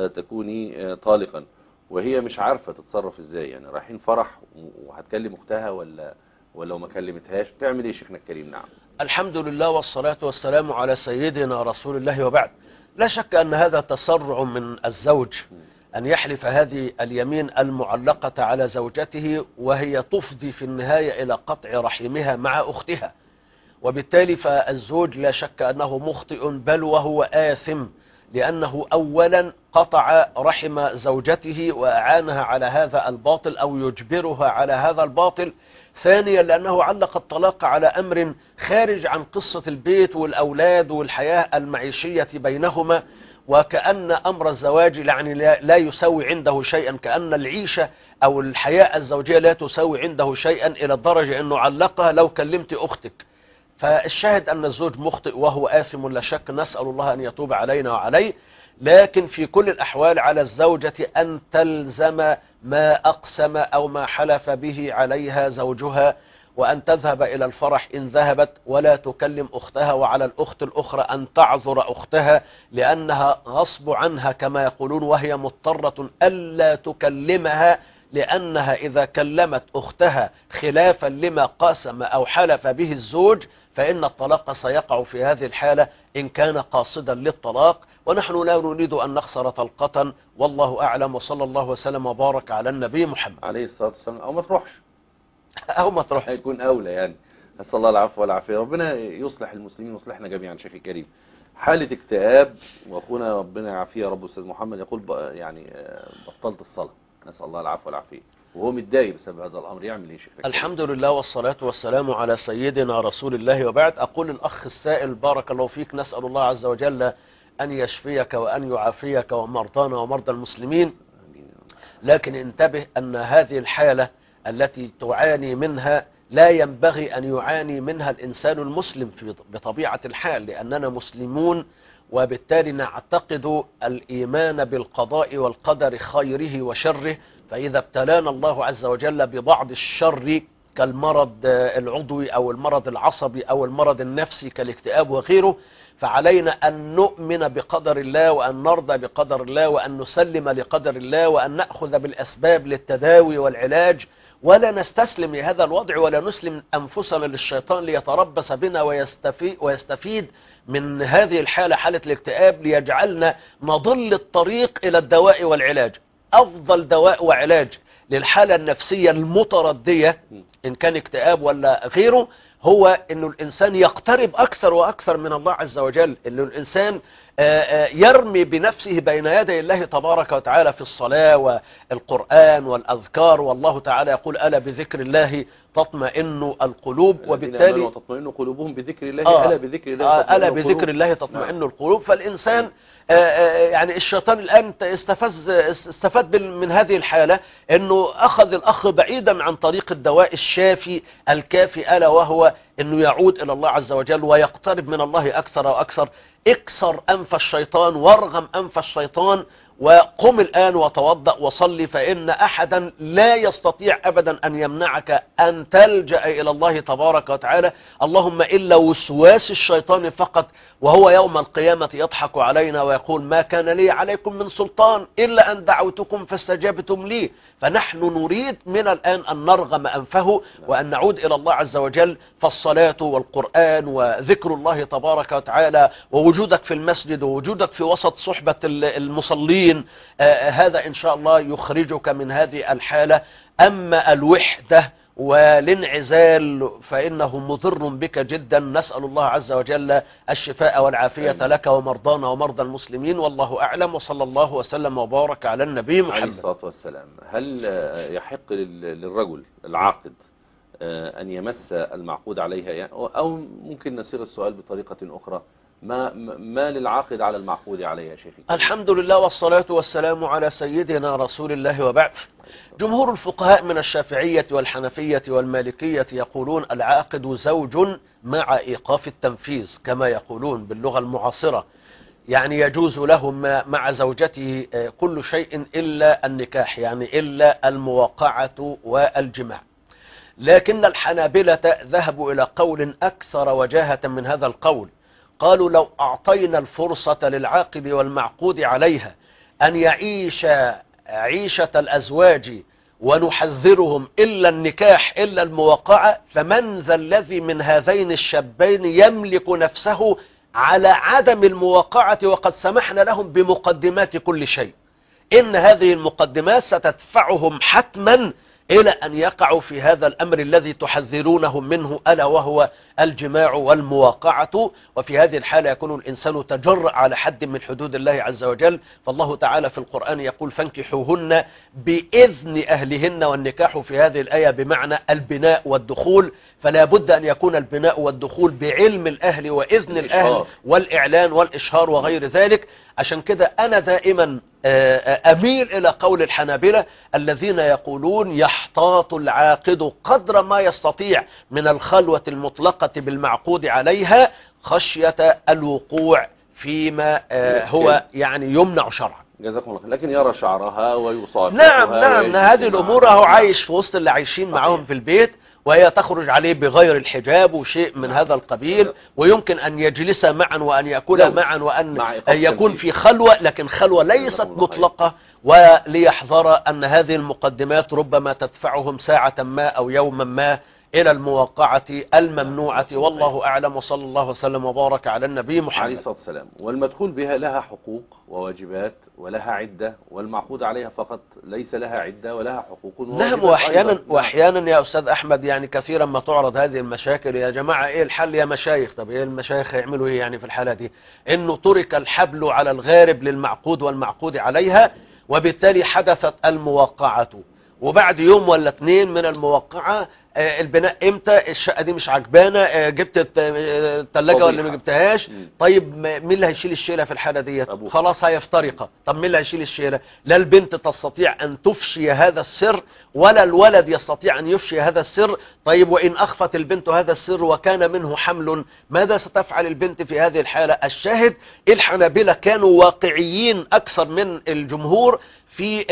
تكوني طالقا، وهي مش عارفة تتصرف ازاي. يعني رايحين فرح وهتكلم اختها ولا ولو ما كلمتهاش تعمل ايه شيخنا الكريم؟ نعم. الحمد لله والصلاة والسلام على سيدنا رسول الله وبعد. لا شك أن هذا تسرع من الزوج أن يحلف هذه اليمين المعلقة على زوجته وهي تفضي في النهاية إلى قطع رحمها مع أختها، وبالتالي فالزوج لا شك أنه مخطئ بل وهو آثم، لأنه أولا قطع رحم زوجته وأعانها على هذا الباطل أو يجبرها على هذا الباطل. ثانيا لأنه علق الطلاق على أمر خارج عن قصة البيت والأولاد والحياة المعيشية بينهما، وكأن أمر الزواج يعني لا يسوي عنده شيئا، كأن العيشة أو الحياة الزوجية لا تسوي عنده شيئا إلى الدرجة أنه علقها لو كلمت أختك. فالشاهد أن الزوج مخطئ وهو آثم لا شك، نسأل الله أن يتوب علينا وعليه، لكن في كل الأحوال على الزوجة أن تلزم ما أقسم أو ما حلف به عليها زوجها، وأن تذهب إلى الفرح إن ذهبت ولا تكلم أختها، وعلى الأخت الأخرى أن تعذر أختها لأنها غصب عنها كما يقولون وهي مضطرة ألا تكلمها، لأنها إذا كلمت أختها خلافا لما قاسم أو حلف به الزوج فإن الطلاق سيقع في هذه الحالة إن كان قاصدا للطلاق، ونحن لا نريد أن نخسر طلقة. والله أعلم، وصلى الله وسلم وبارك على النبي محمد عليه الصلاة والسلام. أو ما تروحش أو ما تروحش هيكون أولى يعني. نسأل الله العفو والعافية. ربنا يصلح المسلمين ويصلحنا جميعا. شيخ الكريم حالة اكتئاب وأخونا ربنا يعافيه يا رب أستاذ محمد يقول يعني بطلت الصلاة، نسأل الله العفو والعافية، وهو متضايق بسبب هذا الأمر، يعمل ايه شيخ؟ الحمد لله والصلاة والسلام على سيدنا رسول الله وبعد. أقول الأخ السائل بارك الله فيك، نسأل الله عز وجل أن يشفيك وأن يعافيك ومرضانا ومرضى المسلمين. لكن انتبه أن هذه الحالة التي تعاني منها لا ينبغي أن يعاني منها الإنسان المسلم في بطبيعة الحال، لأننا مسلمون وبالتالي نعتقد الإيمان بالقضاء والقدر خيره وشره. فإذا ابتلانا الله عز وجل ببعض الشر كالمرض العضوي أو المرض العصبي أو المرض النفسي كالاكتئاب وغيره، فعلينا أن نؤمن بقدر الله وأن نرضى بقدر الله وأن نسلم لقدر الله وأن نأخذ بالأسباب للتداوي والعلاج، ولا نستسلم لهذا الوضع ولا نسلم أنفسنا للشيطان ليتربص بنا ويستفيد, ويستفيد من هذه الحالة، حالة الاكتئاب، ليجعلنا نضل الطريق إلى الدواء والعلاج. أفضل دواء وعلاج للحالة النفسية المتردية إن كان اكتئاب ولا غيره هو أنه الإنسان يقترب أكثر وأكثر من الله عز وجل، أنه الإنسان يرمي بنفسه بين يدي الله تبارك وتعالى في الصلاة والقرآن والأذكار، والله تعالى يقول ألا بذكر الله تطمئن القلوب، وبالتالي تطمئن قلوبهم بذكر الله. آه ألا بذكر الله تطمئن ألا بذكر الله تطمئن نعم. القلوب. فالإنسان آآ آآ يعني الشيطان الآن استفز استفاد من هذه الحالة أنه أخذ الأخ بعيدا عن طريق الدواء الشافي الكافي، ألا وهو أنه يعود إلى الله عز وجل ويقترب من الله أكثر وأكثر. اكسر أنف الشيطان وارغم أنف الشيطان وقم الآن وتوضأ وصلي، فإن أحدا لا يستطيع أبدا أن يمنعك أن تلجأ إلى الله تبارك وتعالى، اللهم إلا وسواس الشيطان فقط، وهو يوم القيامة يضحك علينا ويقول ما كان لي عليكم من سلطان إلا أن دعوتكم فاستجابتم لي. فنحن نريد من الآن أن نرغم أنفه وأن نعود إلى الله عز وجل. فالصلاة والقرآن وذكر الله تبارك وتعالى ووجودك في المسجد ووجودك في وسط صحبة المصلين، آه هذا إن شاء الله يخرجك من هذه الحالة. أما الوحدة والانعزال فإنه مضر بك جدا. نسأل الله عز وجل الشفاء والعافية لك ومرضانا ومرضى المسلمين، والله أعلم، وصلى الله وسلم وبارك على النبي محمد عليه الصلاة والسلام. هل يحق للرجل العاقد أن يمس المعقود عليها يعني، أو ممكن نصير السؤال بطريقة أخرى، ما ما للعاقد على المعقود عليه يا شيخي؟ الحمد لله والصلاة والسلام على سيدنا رسول الله، وبعد. جمهور الفقهاء من الشافعية والحنفية والمالكية يقولون العاقد زوج مع إيقاف التنفيذ كما يقولون باللغة المعاصرة، يعني يجوز له مع زوجته كل شيء إلا النكاح، يعني إلا المواقعة والجماع. لكن الحنابلة ذهبوا إلى قول أكثر وجاهة من هذا القول، قالوا لو أعطينا الفرصة للعاقد والمعقود عليها أن يعيش عيشة الأزواج ونحذرهم إلا النكاح إلا المواقعة، فمن ذا الذي من هذين الشابين يملك نفسه على عدم المواقعة وقد سمحنا لهم بمقدمات كل شيء؟ إن هذه المقدمات ستدفعهم حتما إلى أن يقعوا في هذا الأمر الذي تحذرونهم منه، ألا وهو الجماع والمواقعة. وفي هذه الحالة يكون الإنسان تجرأ على حد من حدود الله عز وجل. فالله تعالى في القرآن يقول فانكحوهن بإذن أهلهن، والنكاح في هذه الآية بمعنى البناء والدخول، فلا بد أن يكون البناء والدخول بعلم الأهل وإذن الأهل والإعلان والإشهار وغير ذلك. عشان كده أنا دائما أميل إلى قول الحنابلة الذين يقولون يحتاط العاقد قدر ما يستطيع من الخلوة المطلقة بالمعقود عليها خشية الوقوع فيما هو يعني يمنع شرعا. جزاكم الله. لكن يرى شعرها ويصافحها. نعم نعم هذه الأمور هو عايش في وسط اللي عايشين معهم في البيت، وهي تخرج عليه بغير الحجاب وشيء من هذا القبيل، ويمكن أن يجلس معا وأن يأكل معا وأن يكون في خلوة، لكن خلوة ليست مطلقة. وليحذر أن هذه المقدمات ربما تدفعهم ساعة ما أو يوما ما إلى المواقعة الممنوعة، والله أعلم، وصلى الله وسلم وبارك على النبي محمد عليه الصلاة والسلام. والمدخول بها لها حقوق وواجبات ولها عدة، والمعقود عليها فقط ليس لها عدة ولها حقوق وواجبات. نعم. وأحيانا, وأحيانا يا أستاذ أحمد يعني كثيرا ما تعرض هذه المشاكل، يا جماعة إيه الحل يا مشايخ؟ طب إيه المشايخ يعملوا إيه يعني في الحالة دي؟ إنه ترك الحبل على الغارب للمعقود والمعقود عليها، وبالتالي حدثت الموقعة، وبعد يوم ولا اثنين من الموقعة آه، البناء امتى، الشقه دي مش عجبانا، آه، جبت الت- آه، الثلاجه ولا ما فضيحة. جبتهاش. مم. طيب ما- مين اللي هيشيل الشيله في الحاله ديت؟ أبوها. خلاص هيفترقا. طب مين اللي هيشيل الشيله؟ لا البنت تستطيع ان تفشي هذا السر ولا الولد يستطيع ان يفشي هذا السر. طيب وان اخفت البنت هذا السر وكان منه حمل، ماذا ستفعل البنت في هذه الحاله؟ الشاهد الحنابلة كانوا واقعيين اكثر من الجمهور في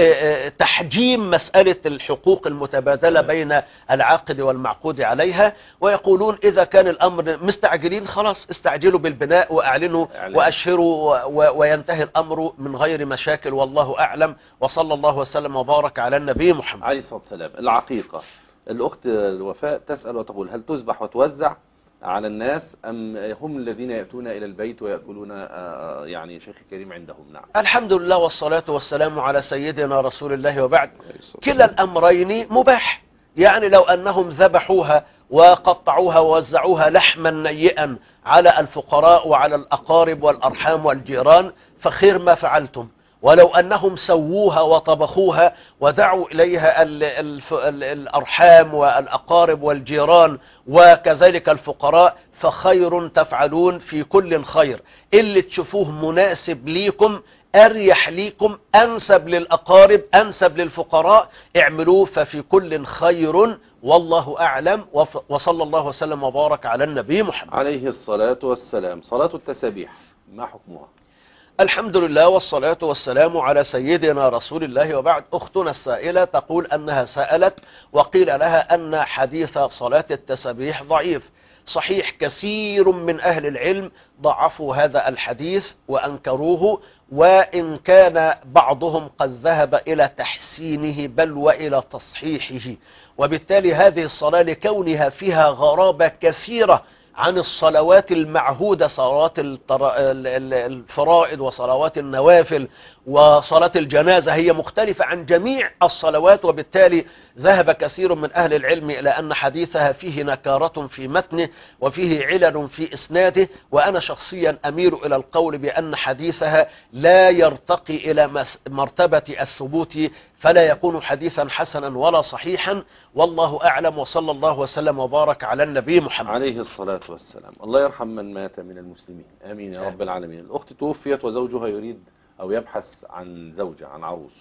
تحجيم مسألة الحقوق المتبادلة بين العاقد والمعقود عليها، ويقولون إذا كان الأمر مستعجلين خلاص استعجلوا بالبناء وأعلنوا وأشهروا و- وينتهي الأمر من غير مشاكل، والله أعلم. وصلى الله وسلم وبارك على النبي محمد عليه الصلاة والسلام. العقيقة، الأخت الوفاء تسأل وتقول: هل تذبح وتوزع على الناس أم هم الذين يأتون إلى البيت ويأكلون آه، يعني شيخ الكريم عندهم؟ نعم. الحمد لله والصلاة والسلام على سيدنا رسول الله وبعد. كلا الأمرين مباح، يعني لو أنهم ذبحوها وقطعوها ووزعوها لحما نيئا على الفقراء وعلى الأقارب والأرحام والجيران فخير ما فعلتم، ولو أنهم سووها وطبخوها ودعوا إليها ال ال ال الأرحام والأقارب والجيران وكذلك الفقراء فخير تفعلون في كل خير. اللي تشوفوه مناسب ليكم أريح ليكم أنسب للأقارب أنسب للفقراء اعملوه، ففي كل خير والله أعلم. وصلى الله وسلم وبارك على النبي محمد عليه الصلاة والسلام. صلاة التسابيح ما حكمها؟ الحمد لله والصلاة والسلام على سيدنا رسول الله وبعد. أختنا السائلة تقول أنها سألت وقيل لها أن حديث صلاة التسابيح ضعيف. صحيح كثير من أهل العلم ضعفوا هذا الحديث وأنكروه، وإن كان بعضهم قد ذهب إلى تحسينه بل وإلى تصحيحه، وبالتالي هذه الصلاة لكونها فيها غرابة كثيرة عن الصلوات المعهودة، صلوات الطر- ال- ال- الفرائض وصلوات النوافل وصلاة الجنازة، هي مختلفة عن جميع الصلوات، وبالتالي ذهب كثير من أهل العلم إلى أن حديثها فيه نكارة في متنه وفيه علل في إسناده. وأنا شخصيا أميل إلى القول بأن حديثها لا يرتقي إلى مس- مرتبة الثبوت، فلا يكون حديثا حسنا ولا صحيحا، والله أعلم. وصلى الله وسلم وبارك على النبي محمد عليه الصلاة والسلام. الله يرحم من مات من المسلمين، آمين يا رب العالمين. الأخت توفيت وزوجها يريد أو يبحث عن زوجة، عن عروس،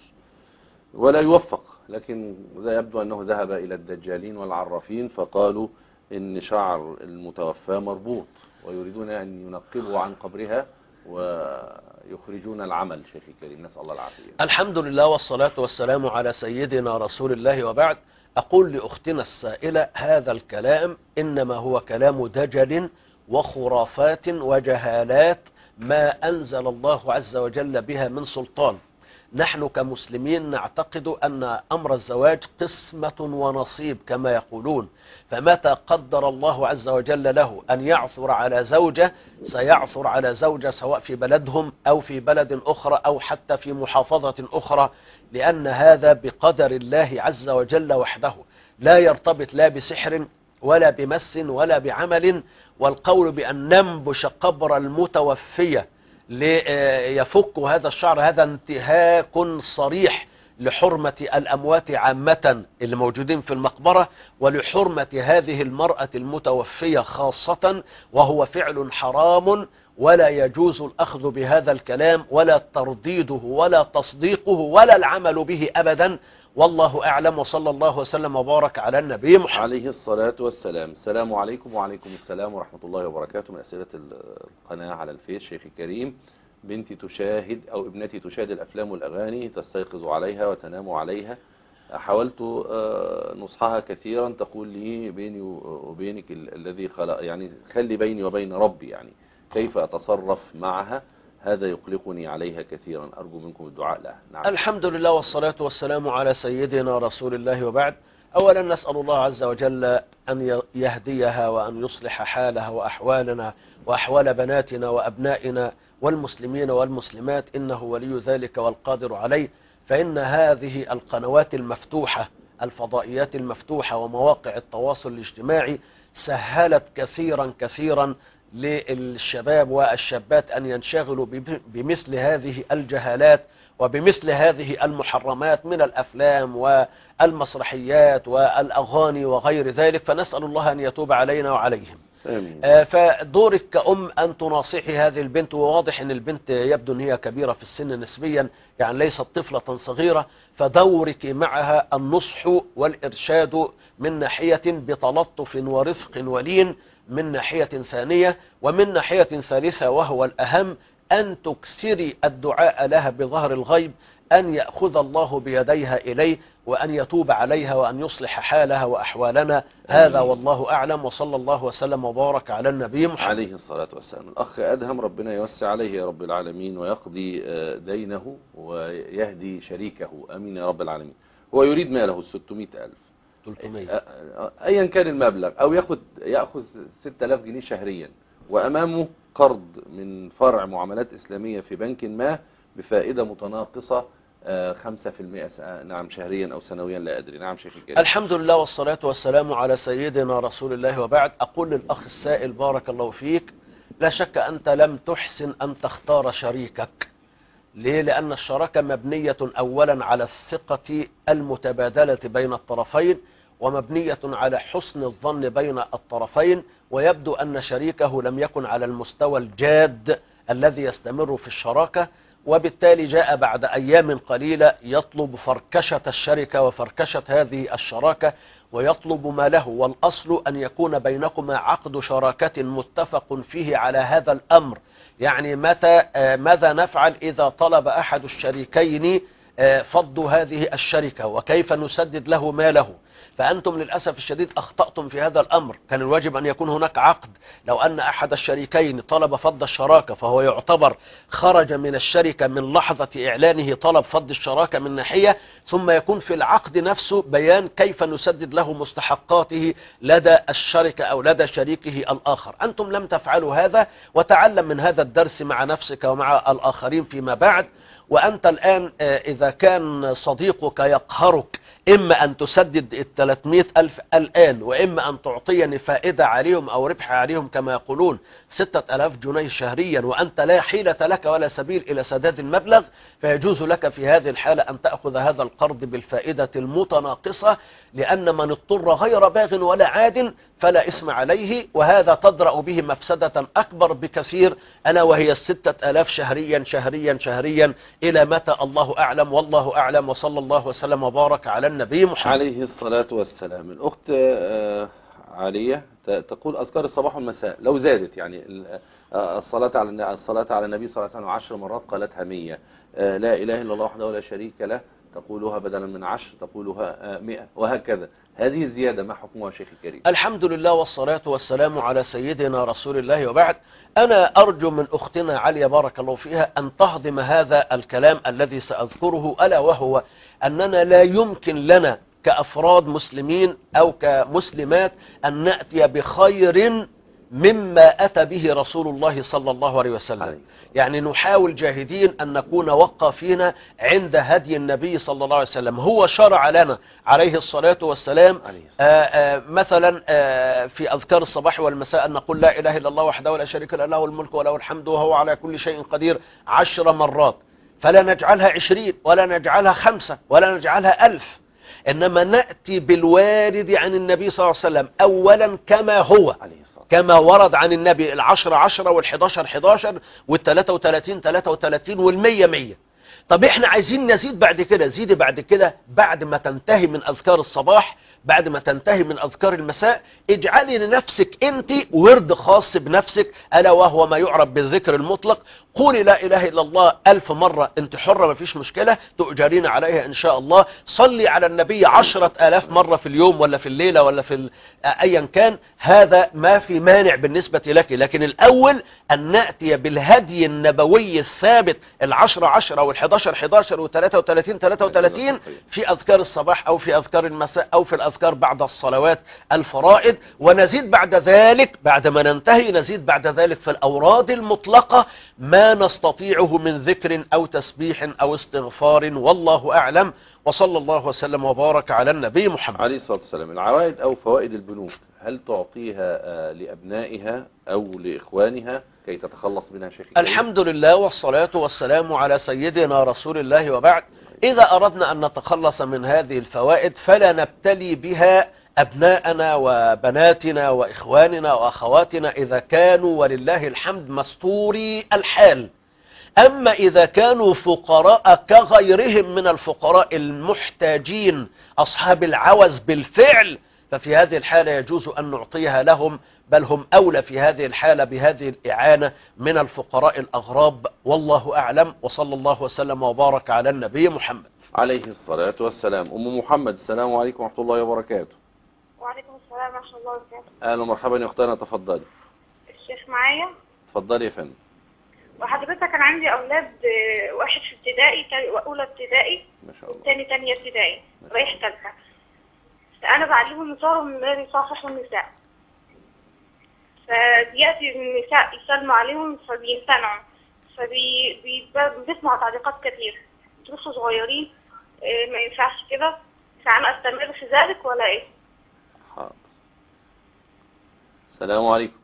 ولا يوفق، لكن يبدو أنه ذهب إلى الدجالين والعرافين فقالوا إن شعر المتوفى مربوط ويريدون أن ينقبوا عن قبرها ويخرجون العمل. شيخ الكريم نسأل الله العافية. الحمد لله والصلاة والسلام على سيدنا رسول الله وبعد. أقول لأختنا السائلة هذا الكلام إنما هو كلام دجل وخرافات وجهالات ما أنزل الله عز وجل بها من سلطان. نحن كمسلمين نعتقد أن أمر الزواج قسمة ونصيب كما يقولون، فمتى قدر الله عز وجل له أن يعثر على زوجة سيعثر على زوجة سواء في بلدهم أو في بلد أخرى أو حتى في محافظة أخرى، لأن هذا بقدر الله عز وجل وحده، لا يرتبط لا بسحر ولا بمس ولا بعمل. والقول بأن ننبش قبر المتوفية ليفك هذا الشعر هذا انتهاك صريح لحرمة الأموات عامة اللي موجودين في المقبرة ولحرمة هذه المرأة المتوفية خاصة، وهو فعل حرام ولا يجوز الأخذ بهذا الكلام ولا ترديده ولا تصديقه ولا العمل به أبدا، والله أعلم. وصلى الله وسلم وبارك على النبي محمد عليه الصلاة والسلام. السلام عليكم. وعليكم السلام ورحمة الله وبركاته. من أسئلة القناة على الفيس: شيخ الكريم، بنتي تشاهد أو ابنتي تشاهد الأفلام والأغاني، تستيقظ عليها وتنام عليها. حاولت نصحها كثيرا، تقول لي بيني وبينك الذي خلق، يعني خلي بيني وبين ربي، يعني كيف أتصرف معها؟ هذا يقلقني عليها كثيرا، أرجو منكم الدعاء لها. نعم. الحمد لله والصلاة والسلام على سيدنا رسول الله وبعد. أولا نسأل الله عز وجل أن يهديها وأن يصلح حالها وأحوالنا وأحوال بناتنا وأبنائنا والمسلمين والمسلمات، إنه ولي ذلك والقادر عليه. فإن هذه القنوات المفتوحة، الفضائيات المفتوحة ومواقع التواصل الاجتماعي سهلت كثيرا كثيرا للشباب والشابات أن ينشغلوا بمثل هذه الجهالات وبمثل هذه المحرمات من الأفلام والمسرحيات والأغاني وغير ذلك، فنسأل الله أن يتوب علينا وعليهم. آمين. آه، فدورك كأم أن تناصحي هذه البنت، وواضح أن البنت يبدو أن هي كبيرة في السن نسبيا، يعني ليست طفلة صغيرة، فدورك معها النصح والإرشاد من ناحية بتلطف ورفق ولين من ناحية ثانية، ومن ناحية ثالثة وهو الأهم أن تكثري الدعاء لها بظهر الغيب أن يأخذ الله بيديها إليه وأن يتوب عليها وأن يصلح حالها وأحوالنا. هذا والله أعلم، وصلى الله وسلم وبارك على النبي محمد عليه الصلاة والسلام. الأخ أدهم ربنا يوسع عليه يا رب العالمين ويقضي دينه ويهدي شريكه، أمين يا رب العالمين. هو يريد ماله ستمائة ألف ثلاثمائة أيا كان المبلغ، أو يأخذ يأخذ ستة آلاف جنيه شهريا، وأمامه قرض من فرع معاملات إسلامية في بنك ما بفائدة متناقصة خمسة في المئة نعم شهريا أو سنويا لا أدري. نعم شيخ الكريم. الحمد لله والصلاة والسلام على سيدنا رسول الله، وبعد. أقول للأخ السائل بارك الله فيك، لا شك أنت لم تحسن أن تختار شريكك. ليه؟ لأن الشراكة مبنية أولا على الثقة المتبادلة بين الطرفين، ومبنية على حسن الظن بين الطرفين، ويبدو أن شريكه لم يكن على المستوى الجاد الذي يستمر في الشراكة، وبالتالي جاء بعد أيام قليلة يطلب فركشة الشركة وفركشة هذه الشراكة ويطلب ما له. والأصل أن يكون بينكما عقد شراكة متفق فيه على هذا الأمر. يعني متى ماذا نفعل إذا طلب أحد الشريكين فض هذه الشركة وكيف نسدد له ماله؟ فأنتم للأسف الشديد أخطأتم في هذا الأمر. كان الواجب أن يكون هناك عقد. لو أن أحد الشريكين طلب فض الشراكة فهو يعتبر خرج من الشركة من لحظة إعلانه طلب فض الشراكة من ناحية، ثم يكون في العقد نفسه بيان كيف نسدد له مستحقاته لدى الشركة أو لدى شريكه الآخر. أنتم لم تفعلوا هذا، وتعلم من هذا الدرس مع نفسك ومع الآخرين فيما بعد. وأنت الآن إذا كان صديقك يقهرك إما أن تسدد الثلاثمائة ألف الآن، وإما أن تعطيني فائدة عليهم أو ربح عليهم كما يقولون ستة ألاف جنيه شهريا، وأنت لا حيلة لك ولا سبيل إلى سداد المبلغ، فيجوز لك في هذه الحالة أن تأخذ هذا القرض بالفائدة المتناقصة، لأن من اضطر غير باغ ولا عاد فلا إثم عليه. وهذا تدرأ به مفسدة أكبر بكثير، ألا وهي الستة ألاف شهريا شهريا شهريا إلى متى؟ الله أعلم والله أعلم، وصلى الله وسلم وبارك على النبي محمد عليه الصلاة والسلام. الأخت عالية تقول أذكار الصباح والمساء لو زادت، يعني الصلاة على الصلاة على النبي صلى الله عليه وسلم عشر مرات قالتها مية، لا إله إلا الله وحده لا شريك له تقولها بدلا من عشر تقولها مئة، وهكذا. هذه الزيادة ما حكمها شيخ الكريم؟ الحمد لله والصلاة والسلام على سيدنا رسول الله، وبعد. أنا أرجو من أختنا عليا بارك الله فيها أن تهضم هذا الكلام الذي سأذكره، ألا وهو أننا لا يمكن لنا كأفراد مسلمين أو كمسلمات أن نأتي بخير مما أتى به رسول الله صلى الله عليه وسلم. يعني نحاول جاهدين أن نكون وقافين عند هدي النبي صلى الله عليه وسلم. هو شرع لنا عليه الصلاة والسلام آآ آآ مثلا آآ في أذكار الصباح والمساء أن نقول لا إله إلا الله وحده لا شريك له له الملك وله الحمد وهو على كل شيء قدير عشر مرات، فلا نجعلها عشرين ولا نجعلها خمسة ولا نجعلها ألف، إنما نأتي بالوارد عن النبي صلى الله عليه وسلم أولا كما هو، كما ورد عن النبي العشر عشرة والحداشر حداشر والثلاثة وثلاثين ثلاثة وثلاثين والمية مية. طب احنا عايزين نزيد بعد كده، زيد بعد كده بعد ما تنتهي من أذكار الصباح، بعد ما تنتهي من أذكار المساء، اجعلي لنفسك انت ورد خاص بنفسك، ألا وهو ما يعرف بالذكر المطلق. قولي لا إله إلا الله ألف مرة، انت حرة ما فيش مشكلة، تؤجرين عليها إن شاء الله. صلي على النبي عشرة آلاف مرة في اليوم ولا في الليلة ولا في أيا كان، هذا ما في مانع بالنسبة لك. لكن الأول أن نأتي بالهدي النبوي الثابت العشرة عشرة والحداشر حداشر والثلاثة وثلاثين ثلاثة وثلاثين في أذكار الصباح أو في أذكار المساء أو في الأذكار بعد الصلوات الفرائض، ونزيد بعد ذلك بعد ما ننتهي نزيد بعد ذلك في الأوراد المطلقة ما نستطيعه من ذكر أو تسبيح أو استغفار، والله أعلم. وصلى الله وسلم وبارك على النبي محمد عليه الصلاة والسلام. العوائد أو فوائد البنوك هل تعطيها آه، لأبنائها أو لإخوانها كي تتخلص منها شيخ؟ الحمد لله والصلاة والسلام على سيدنا رسول الله، وبعد. إذا أردنا أن نتخلص من هذه الفوائد فلا نبتلي بها أبناءنا وبناتنا وإخواننا وأخواتنا إذا كانوا ولله الحمد مستوري الحال. أما إذا كانوا فقراء كغيرهم من الفقراء المحتاجين أصحاب العوز بالفعل، ففي هذه الحالة يجوز أن نعطيها لهم، بل هم أولى في هذه الحالة بهذه الإعانة من الفقراء الأغراب، والله أعلم. وصلى الله وسلم وبارك على النبي محمد عليه الصلاة والسلام. أم محمد، السلام عليكم ورحمة الله وبركاته. وعليكم السلام ورحمة الله وبركاته. أهلا ومرحبا يا أختنا، تفضلي. الشيخ معايا؟ تفضلي يا فندم. وحضرتك أنا عندي أولاد، آه، واحد في ابتدائي تا- وأولى ابتدائي، ما شاء الله. والتاني تانية ابتدائي رايح تالتة. أنا بعلمهم نصارهم من يصافحوا النساء، فبيأتي النساء يسلموا عليهم فبيمتنعوا، فبيسمعوا تعليقات كتير، لسه صغيرين، آه، ما ينفعش كده، فأنا أستمر في ذلك ولا إيه؟ حاضر. السلام عليكم.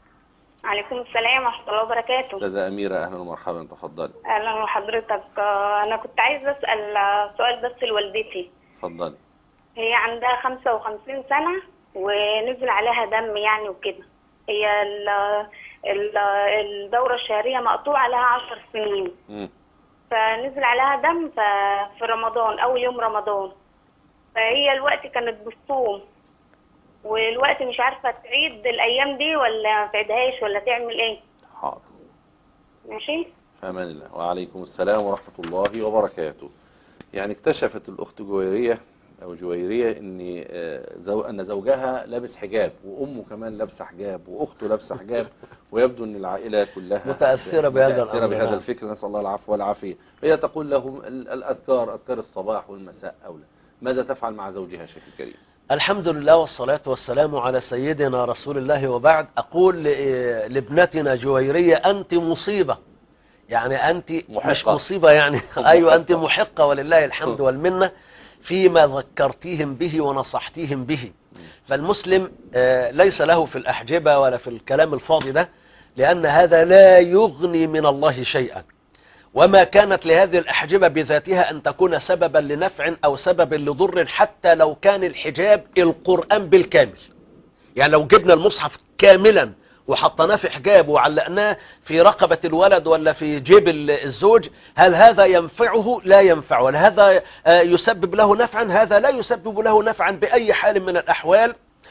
عليكم السلام ورحمة الله وبركاته. أستاذة أميرة، أهلا ومرحبا، تفضلي. أهلا بحضرتك. آه، أنا كنت عايز أسأل آه، سؤال بس لوالدتي. تفضلي. هي عندها خمسة وخمسين سنة ونزل عليها دم يعني وكده. هي ال ال الدورة الشهرية مقطوعة لها عشر سنين. مم. فنزل عليها دم ف- في رمضان، أول يوم رمضان. فهي الوقت كانت بتصوم، والوقت مش عارفة تعيد الأيام دي ولا ما تعيدهاش ولا تعمل إيه. حاضر. ماشي؟ في أمان الله. وعليكم السلام ورحمة الله وبركاته. يعني اكتشفت الأخت جويرية أو جويرية إن آه، زو... أن زوجها لابس حجاب، وأمه كمان لابسة حجاب، وأخته لابسة حجاب، ويبدو أن العائلة كلها متأثرة بهذا متأثرة الأمر. بهذا نعم. الفكر، نسأل الله العفو والعافية. هي تقول لهم ال- الأذكار، أذكار الصباح والمساء أولى. ماذا تفعل مع زوجها شيخ الكريم؟ الحمد لله والصلاة والسلام على سيدنا رسول الله، وبعد. أقول ل- لابنتنا جويرية أنت مصيبة، يعني أنت محقة. مش مصيبة يعني أيوة أنت محقة ولله الحمد والمنة فيما ذكرتيهم به ونصحتيهم به. فالمسلم آه، ليس له في الأحجبة ولا في الكلام الفاضي ده، لأن هذا لا يغني من الله شيئا. وما كانت لهذه الأحجبة بذاتها أن تكون سببا لنفع أو سبب لضر، حتى لو كان الحجاب القرآن بالكامل. يعني لو جبنا المصحف كاملا وحطناه في حجاب وعلقناه في رقبة الولد ولا في جيب ال- الزوج، هل هذا ينفعه؟ لا ينفع. هل هذا آه، يسبب له نفعا؟ هذا لا يسبب له نفعا بأي حال من الأحوال.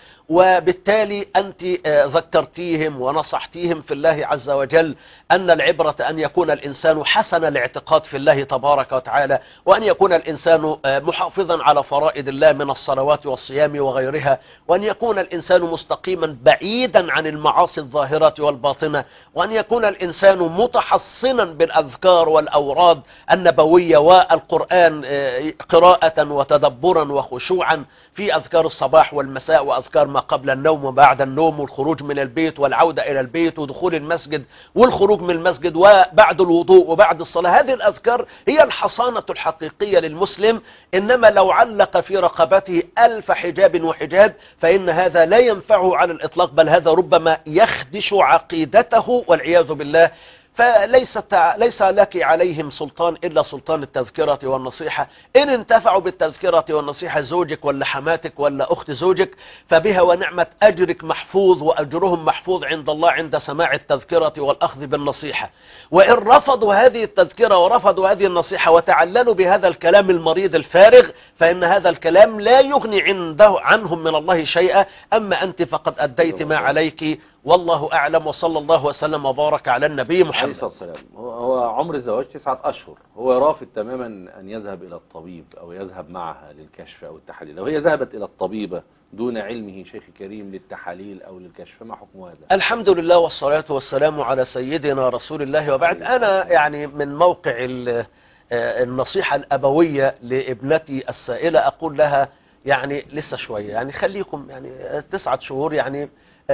وبالتالي أنت آه، ذكرتيهم ونصحتيهم في الله عز وجل أن العبرة أن يكون الإنسان حسن الاعتقاد في الله تبارك وتعالى، وأن يكون الإنسان آه، محافظا على فرائض الله من الصلوات والصيام وغيرها، وأن يكون الإنسان مستقيما بعيدا عن المعاصي الظاهرة والباطنة، وأن يكون الإنسان متحصنا بالأذكار والأوراد النبوية والقرآن آه، قراءة وتدبرا وخشوعا في أذكار الصباح والمساء، وأذكار ما قبل النوم وبعد النوم، والخروج من البيت والعودة إلى البيت، ودخول المسجد والخروج من المسجد، وبعد الوضوء وبعد الصلاة. هذه الأذكار هي الحصانة الحقيقية للمسلم. إنما لو علق في رقبته ألف حجاب وحجاب فإن هذا لا ينفعه على الإطلاق، بل هذا ربما يخدش عقيدته والعياذ بالله. فليست ليس لك عليهم سلطان إلا سلطان التذكرة والنصيحة. إن انتفعوا بالتذكرة والنصيحة زوجك ولا حماتك ولا أخت زوجك فبها ونعمة، أجرك محفوظ وأجرهم محفوظ عند الله عند سماع التذكرة والأخذ بالنصيحة. وإن رفضوا هذه التذكرة ورفضوا هذه النصيحة وتعللوا بهذا الكلام المريض الفارغ، فإن هذا الكلام لا يغني عنده عنهم من الله شيئا. أما أنت فقد أديت ما عليك، والله أعلم. وصلى الله وسلم وبارك على النبي محمد عليه الصلاة والسلام. هو هو عمر الزواج تسعة أشهر، هو رافض تماما أن يذهب إلى الطبيب أو يذهب معها للكشف أو التحاليل. لو هي ذهبت إلى الطبيبة دون علمه شيخ كريم للتحاليل أو للكشف، ما حكم هذا؟ الحمد لله والصلاة والسلام على سيدنا رسول الله، وبعد. أنا يعني من موقع ال- آه، النصيحة الأبوية لابنتي السائلة أقول لها يعني لسه شوية، يعني خليكم يعني تسعة شهور، يعني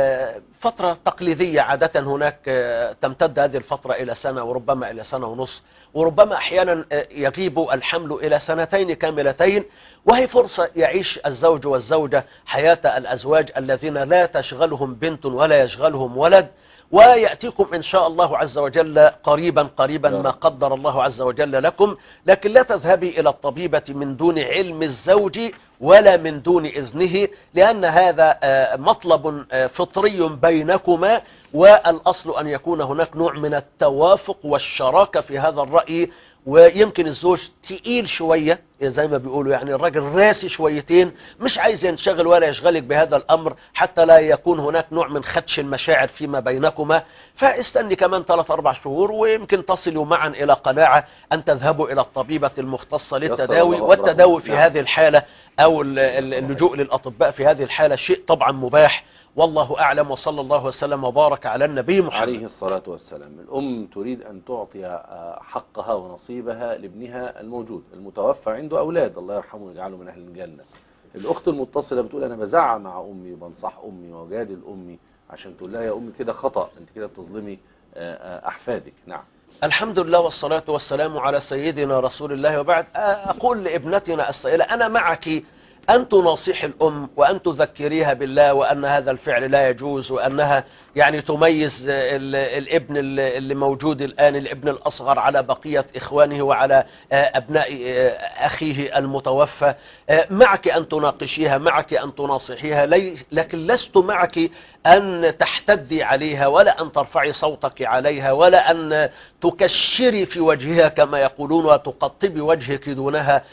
فترة تقليدية عادة هناك تمتد هذه الفترة إلى سنة وربما إلى سنة ونصف، وربما أحيانا يغيب الحمل إلى سنتين كاملتين، وهي فرصة يعيش الزوج والزوجة حياة الأزواج الذين لا تشغلهم بنت ولا يشغلهم ولد، ويأتيكم إن شاء الله عز وجل قريبا قريبا ما قدر الله عز وجل لكم. لكن لا تذهبي إلى الطبيبة من دون علم الزوج ولا من دون إذنه، لأن هذا مطلب فطري بينكما، والأصل أن يكون هناك نوع من التوافق والشراكة في هذا الرأي. ويمكن الزوج تقيل شوية زي ما بيقولوا، يعني الراجل راسي شويتين، مش عايز ينشغل ولا يشغلك بهذا الأمر حتى لا يكون هناك نوع من خدش المشاعر فيما بينكما. فاستني كمان ثلاث أربع شهور ويمكن تصلوا معا إلى قناعة أن تذهبوا إلى الطبيبة المختصة للتداوي، والتداوي في هذه الحالة أو اللجوء للأطباء في هذه الحالة شيء طبعا مباح، والله أعلم. وصلى الله وسلم وبارك على النبي محمد عليه الصلاة والسلام. الأم تريد أن تعطي حقها ونصيبها لابنها الموجود المتوفى عنده أولاد، الله يرحمه ويجعله من أهل الجنة. الأخت المتصلة بتقول أنا بزعق مع أمي وبنصح أمي وجادل أمي، عشان تقول لها يا أمي كده خطأ، أنت كده بتظلمي أحفادك. نعم. الحمد لله والصلاة والسلام على سيدنا رسول الله، وبعد أقول لابنتنا السائلة أنا معك أن تناصح الأم وأن تذكريها بالله وأن هذا الفعل لا يجوز، وأنها يعني تميز الابن اللي موجود الآن، الابن الأصغر، على بقية إخوانه وعلى أبناء أخيه المتوفى. معك أن تناقشيها، معك أن تناصحيها، لكن لست معك أن تحتدي عليها ولا أن ترفعي صوتك عليها ولا أن تكشري في وجهها كما يقولون وتقطبي وجهك دونها،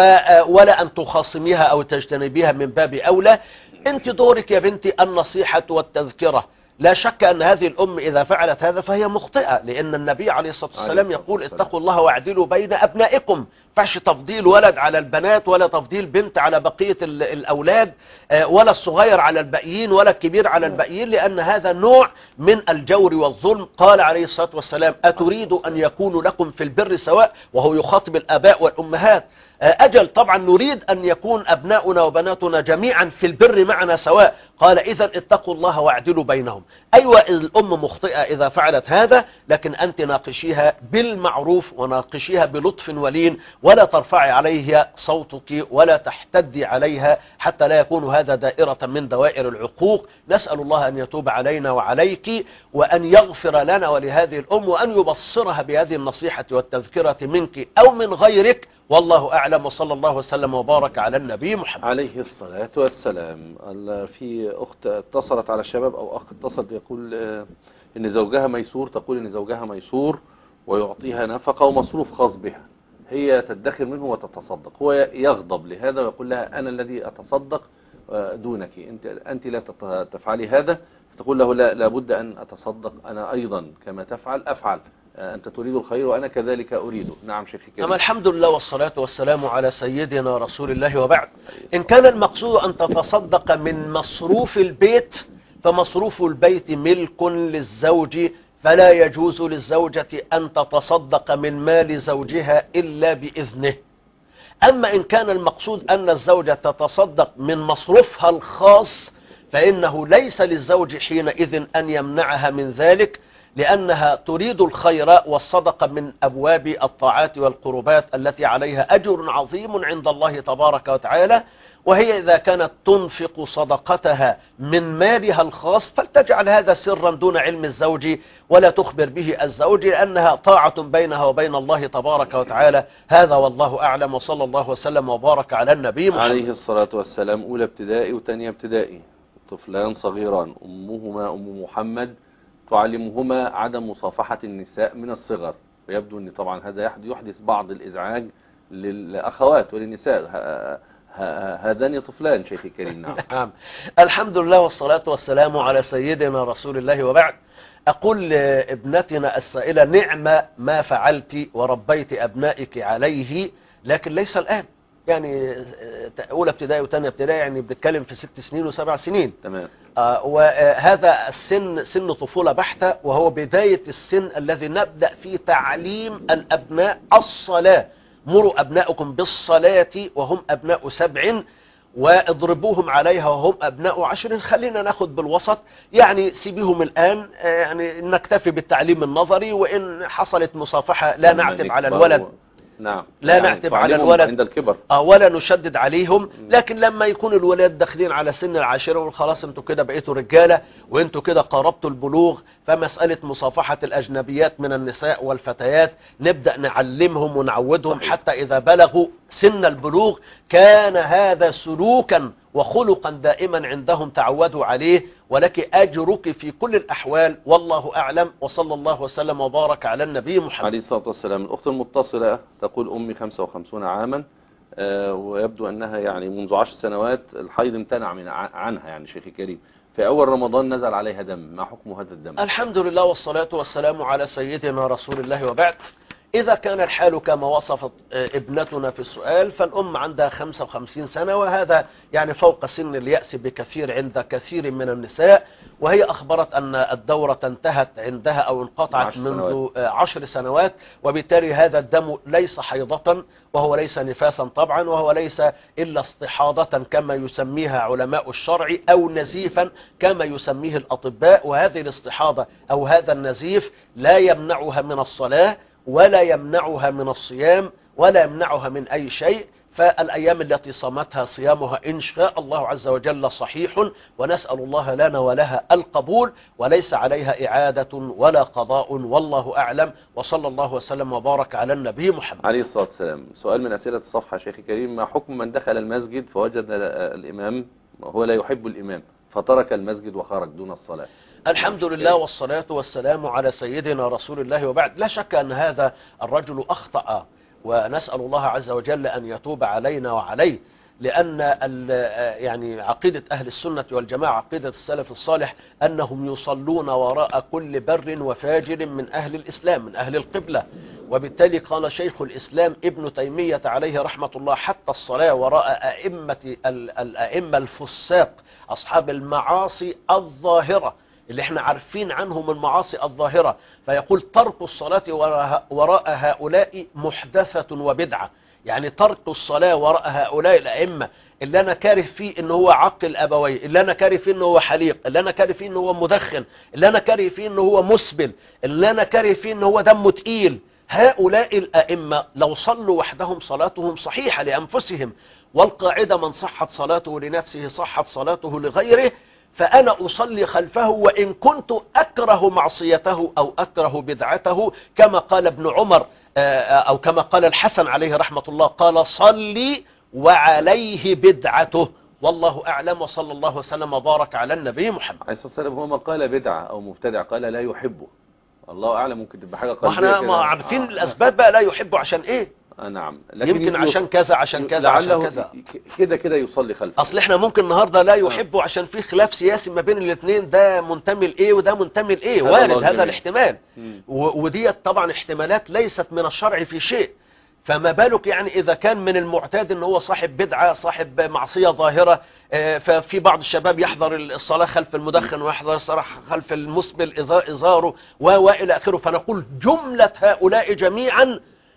ولا أن تخاصميها أو تجتنبيها من باب أولى. أنت دورك يا بنتي النصيحة والتذكرة. لا شك أن هذه الأم إذا فعلت هذا فهي مخطئة، لأن النبي عليه الصلاة والسلام يقول اتقوا الله واعدلوا بين أبنائكم. فعش تفضيل ولد على البنات ولا تفضيل بنت على بقية الأولاد، ولا الصغير على الباقيين ولا الكبير على الباقيين، لأن هذا نوع من الجور والظلم. قال عليه الصلاة والسلام أتريد أن يكون لكم في البر سواء، وهو يخاطب الآباء والأمهات. أجل طبعا نريد أن يكون أبناؤنا وبناتنا جميعا في البر معنا سواء. قال إذا اتقوا الله واعدلوا بينهم. أيوة الأم مخطئة إذا فعلت هذا، لكن أنت ناقشيها بالمعروف وناقشيها بلطف ولين، ولا ترفعي عليها صوتك ولا تحتدي عليها حتى لا يكون هذا دائرة من دوائر العقوق. نسأل الله أن يتوب علينا وعليك وأن يغفر لنا ولهذه الأم، وأن يبصرها بهذه النصيحة والتذكرة منك أو من غيرك، والله أعلم. وصلى الله وسلم وبارك على النبي محمد عليه الصلاة والسلام. في أخت اتصلت على الشباب أو أخ اتصل يقول إن زوجها ميسور، تقول إن زوجها ميسور ويعطيها نفقة ومصروف خاص بها، هي تدخر منه وتتصدق، هو يغضب لهذا ويقول لها أنا الذي أتصدق دونك، أنت, أنت لا تفعلي هذا. تقول له لا لابد أن أتصدق أنا أيضا كما تفعل أفعل، أنت تريد الخير وأنا كذلك أريده. نعم شيخي كريم. أما الحمد لله والصلاة والسلام على سيدنا رسول الله، وبعد. إن كان المقصود أن تتصدق من مصروف البيت فمصروف البيت ملك للزوج، فلا يجوز للزوجة أن تتصدق من مال زوجها إلا بإذنه. أما إن كان المقصود أن الزوجة تتصدق من مصروفها الخاص، فإنه ليس للزوج حينئذ أن يمنعها من ذلك، لأنها تريد الخير، والصدقة من أبواب الطاعات والقربات التي عليها أجر عظيم عند الله تبارك وتعالى. وهي إذا كانت تنفق صدقتها من مالها الخاص فلتجعل هذا سرا دون علم الزوج ولا تخبر به الزوج، لأنها طاعة بينها وبين الله تبارك وتعالى. هذا والله أعلم. وصلى الله وسلم وبارك على النبي محمد عليه الصلاة والسلام. أولى ابتدائي وثانية ابتدائي، طفلان صغيران، أمهما أم محمد تعلمهما عدم مصافحة النساء من الصغر، ويبدو أن طبعا هذا يحدث بعض الإزعاج للأخوات وللنساء. هذان طفلان شيخي كريم. نعم. نعم. الحمد لله والصلاة والسلام على سيدنا رسول الله، وبعد. أقول لابنتنا السائلة نعم ما فعلت وربيت أبنائك عليه، لكن ليس الآن، يعني أولى ابتدائي وثانية ابتدائي، يعني بنتكلم في ست سنين وسبع سنين. تمام. آه وهذا السن سن طفولة بحتة، وهو بداية السن الذي نبدأ فيه تعليم الأبناء الصلاة. مروا أبنائكم بالصلاة وهم أبناء سبع. واضربوهم عليها وهم أبناء عشر، خلينا ناخد بالوسط، يعني سيبيهم الآن، يعني نكتفي بالتعليم النظري، وإن حصلت مصافحة لا نعتب على الولد، نعم، لا يعني نعتب على الولد عند الكبر اه ولا نشدد عليهم. لكن لما يكون الولاد داخلين على سن العاشرة وخلاص انتوا كده بقيتوا رجالة وانتوا كده قربتوا البلوغ، فمسألة مصافحة الأجنبيات من النساء والفتيات نبدأ نعلمهم ونعودهم صحيح. حتى إذا بلغوا سن البلوغ كان هذا سلوكا وخلقا دائما عندهم تعودوا عليه، ولك أجرك في كل الأحوال، والله أعلم. وصلى الله وسلم وبارك على النبي محمد عليه الصلاة والسلام. الأخت المتصلة تقول أمي خمسة وخمسين عاما، آه ويبدو أنها يعني منذ عشر سنوات الحيض امتنع من عنها، يعني شيخ كريم، في أول رمضان نزل عليها دم، ما حكم هذا الدم؟ الحمد لله والصلاة والسلام على سيدنا رسول الله، وبعد. إذا كان الحال كما وصفت ابنتنا في السؤال، فالأم عندها خمسة وخمسين سنة، وهذا يعني فوق سن اليأس بكثير عند كثير من النساء، وهي أخبرت أن الدورة انتهت عندها أو انقطعت منذ عشر سنوات، وبالتالي هذا الدم ليس حيضة وهو ليس نفاسا طبعا، وهو ليس إلا استحاضة كما يسميها علماء الشرع، أو نزيفا كما يسميه الأطباء. وهذه الاستحاضة أو هذا النزيف لا يمنعها من الصلاة ولا يمنعها من الصيام ولا يمنعها من أي شيء، فالأيام التي صامتها صيامها إن شاء الله عز وجل صحيح، ونسأل الله لنا ولها القبول، وليس عليها إعادة ولا قضاء، والله أعلم. وصلى الله وسلم وبارك على النبي محمد عليه الصلاة والسلام. سؤال من أسئلة الصفحة شيخي كريم، ما حكم من دخل المسجد فوجد الإمام هو لا يحب الإمام فترك المسجد وخرج دون الصلاة؟ الحمد لله والصلاة والسلام على سيدنا رسول الله، وبعد. لا شك أن هذا الرجل أخطأ، ونسأل الله عز وجل أن يتوب علينا وعليه، لأن يعني عقيدة أهل السنة والجماعة، عقيدة السلف الصالح، أنهم يصلون وراء كل بر وفاجر من أهل الإسلام، من أهل القبلة. وبالتالي قال شيخ الإسلام ابن تيمية عليه رحمة الله: حتى الصلاة وراء أئمة الأئمة الفساق أصحاب المعاصي الظاهرة اللي احنا عارفين عنهم المعاصي الظاهرة، فيقول: ترك الصلاة وراء هؤلاء محدثة وبدعة. يعني ترك الصلاة وراء هؤلاء الأئمة اللي أنا كاره فيه إنه هو عقل أبوي، اللي أنا كاره فيه إنه هو حليق، اللي أنا كاره فيه إنه هو مدخن، اللي أنا كاره فيه إنه هو مسبل، اللي أنا كاره فيه إنه هو دمه تقيل. هؤلاء الأئمة لو صلوا وحدهم صلاتهم صحيحة لأنفسهم، والقاعدة: من صحت صلاته لنفسه صحت صلاته لغيره، فأنا أصلي خلفه وإن كنت أكره معصيته أو أكره بدعته، كما قال ابن عمر أو كما قال الحسن عليه رحمة الله، قال: صلي وعليه بدعته. والله أعلم. وصلى الله وسلم وبارك على النبي محمد عليه الصلاة والسلام. هو ما قال بدعة أو مبتدع، قال لا يحبه. الله أعلم، ممكن تبقى حاجة قلبية. واحنا ما عارفين آه. الأسباب بقى، لا يحبه عشان إيه؟ آه نعم، لكن يمكن عشان كذا عشان كذا عشان كذا كده كده يصلي خلفه. اصل احنا ممكن النهارده لا يحبه آه. عشان في خلاف سياسي ما بين الاثنين، ده منتمي لايه وده منتمي لايه، وارد هذا الاحتمال، وديت طبعا احتمالات ليست من الشرع في شيء. فما بالك يعني إذا كان من المعتاد ان هو صاحب بدعة صاحب معصية ظاهرة، ففي بعض الشباب يحضر الصلاة خلف المدخن ويحضر الصلاة خلف المسبل إزاره وإلى آخره. فنقول جملة هؤلاء جميعا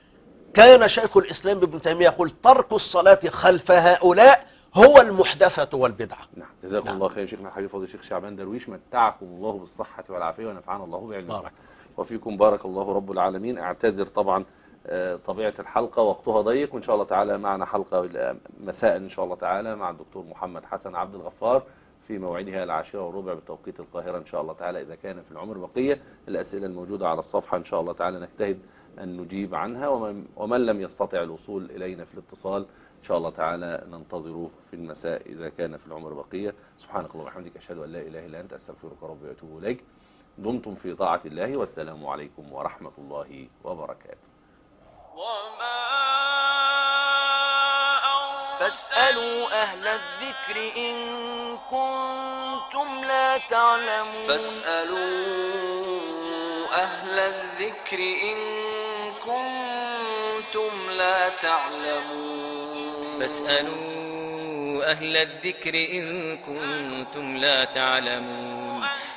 كان شيخ الإسلام ابن تيمية يقول: ترك الصلاة خلف هؤلاء هو المحدثة والبدعة. نعم، جزاكم نعم. الله خير شيخنا الحبيب فضيلة الشيخ شعبان درويش، متعكم الله بالصحة والعافية ونفعنا الله بعلمكم وفيكم، بارك الله رب العالمين. اعتذر طبعا طبيعة الحلقة وقتها ضيق، وإن شاء الله تعالى معنا حلقة مساء إن شاء الله تعالى مع الدكتور محمد حسن عبد الغفار في موعدها العاشرة وربع بتوقيت القاهرة إن شاء الله تعالى، إذا كان في العمر بقية. الأسئلة الموجودة على الصفحة إن شاء الله تعالى نجتهد أن نجيب عنها، ومن, ومن لم يستطع الوصول إلينا في الاتصال إن شاء الله تعالى ننتظره في المساء إذا كان في العمر بقية. سبحانك اللهم وبحمدك، أشهد أن لا إله إلا أنت، أستغفرك ربي وأتوب إليك. دمتم في طاعة الله، والسلام عليكم ورحمة الله وبركاته. وما فاسألوا أهل الذكر إن كنتم لا تعلمون فاسألوا أهل الذكر إن كنتم لا تعلمون فاسألوا أهل الذكر إن كنتم لا تعلمون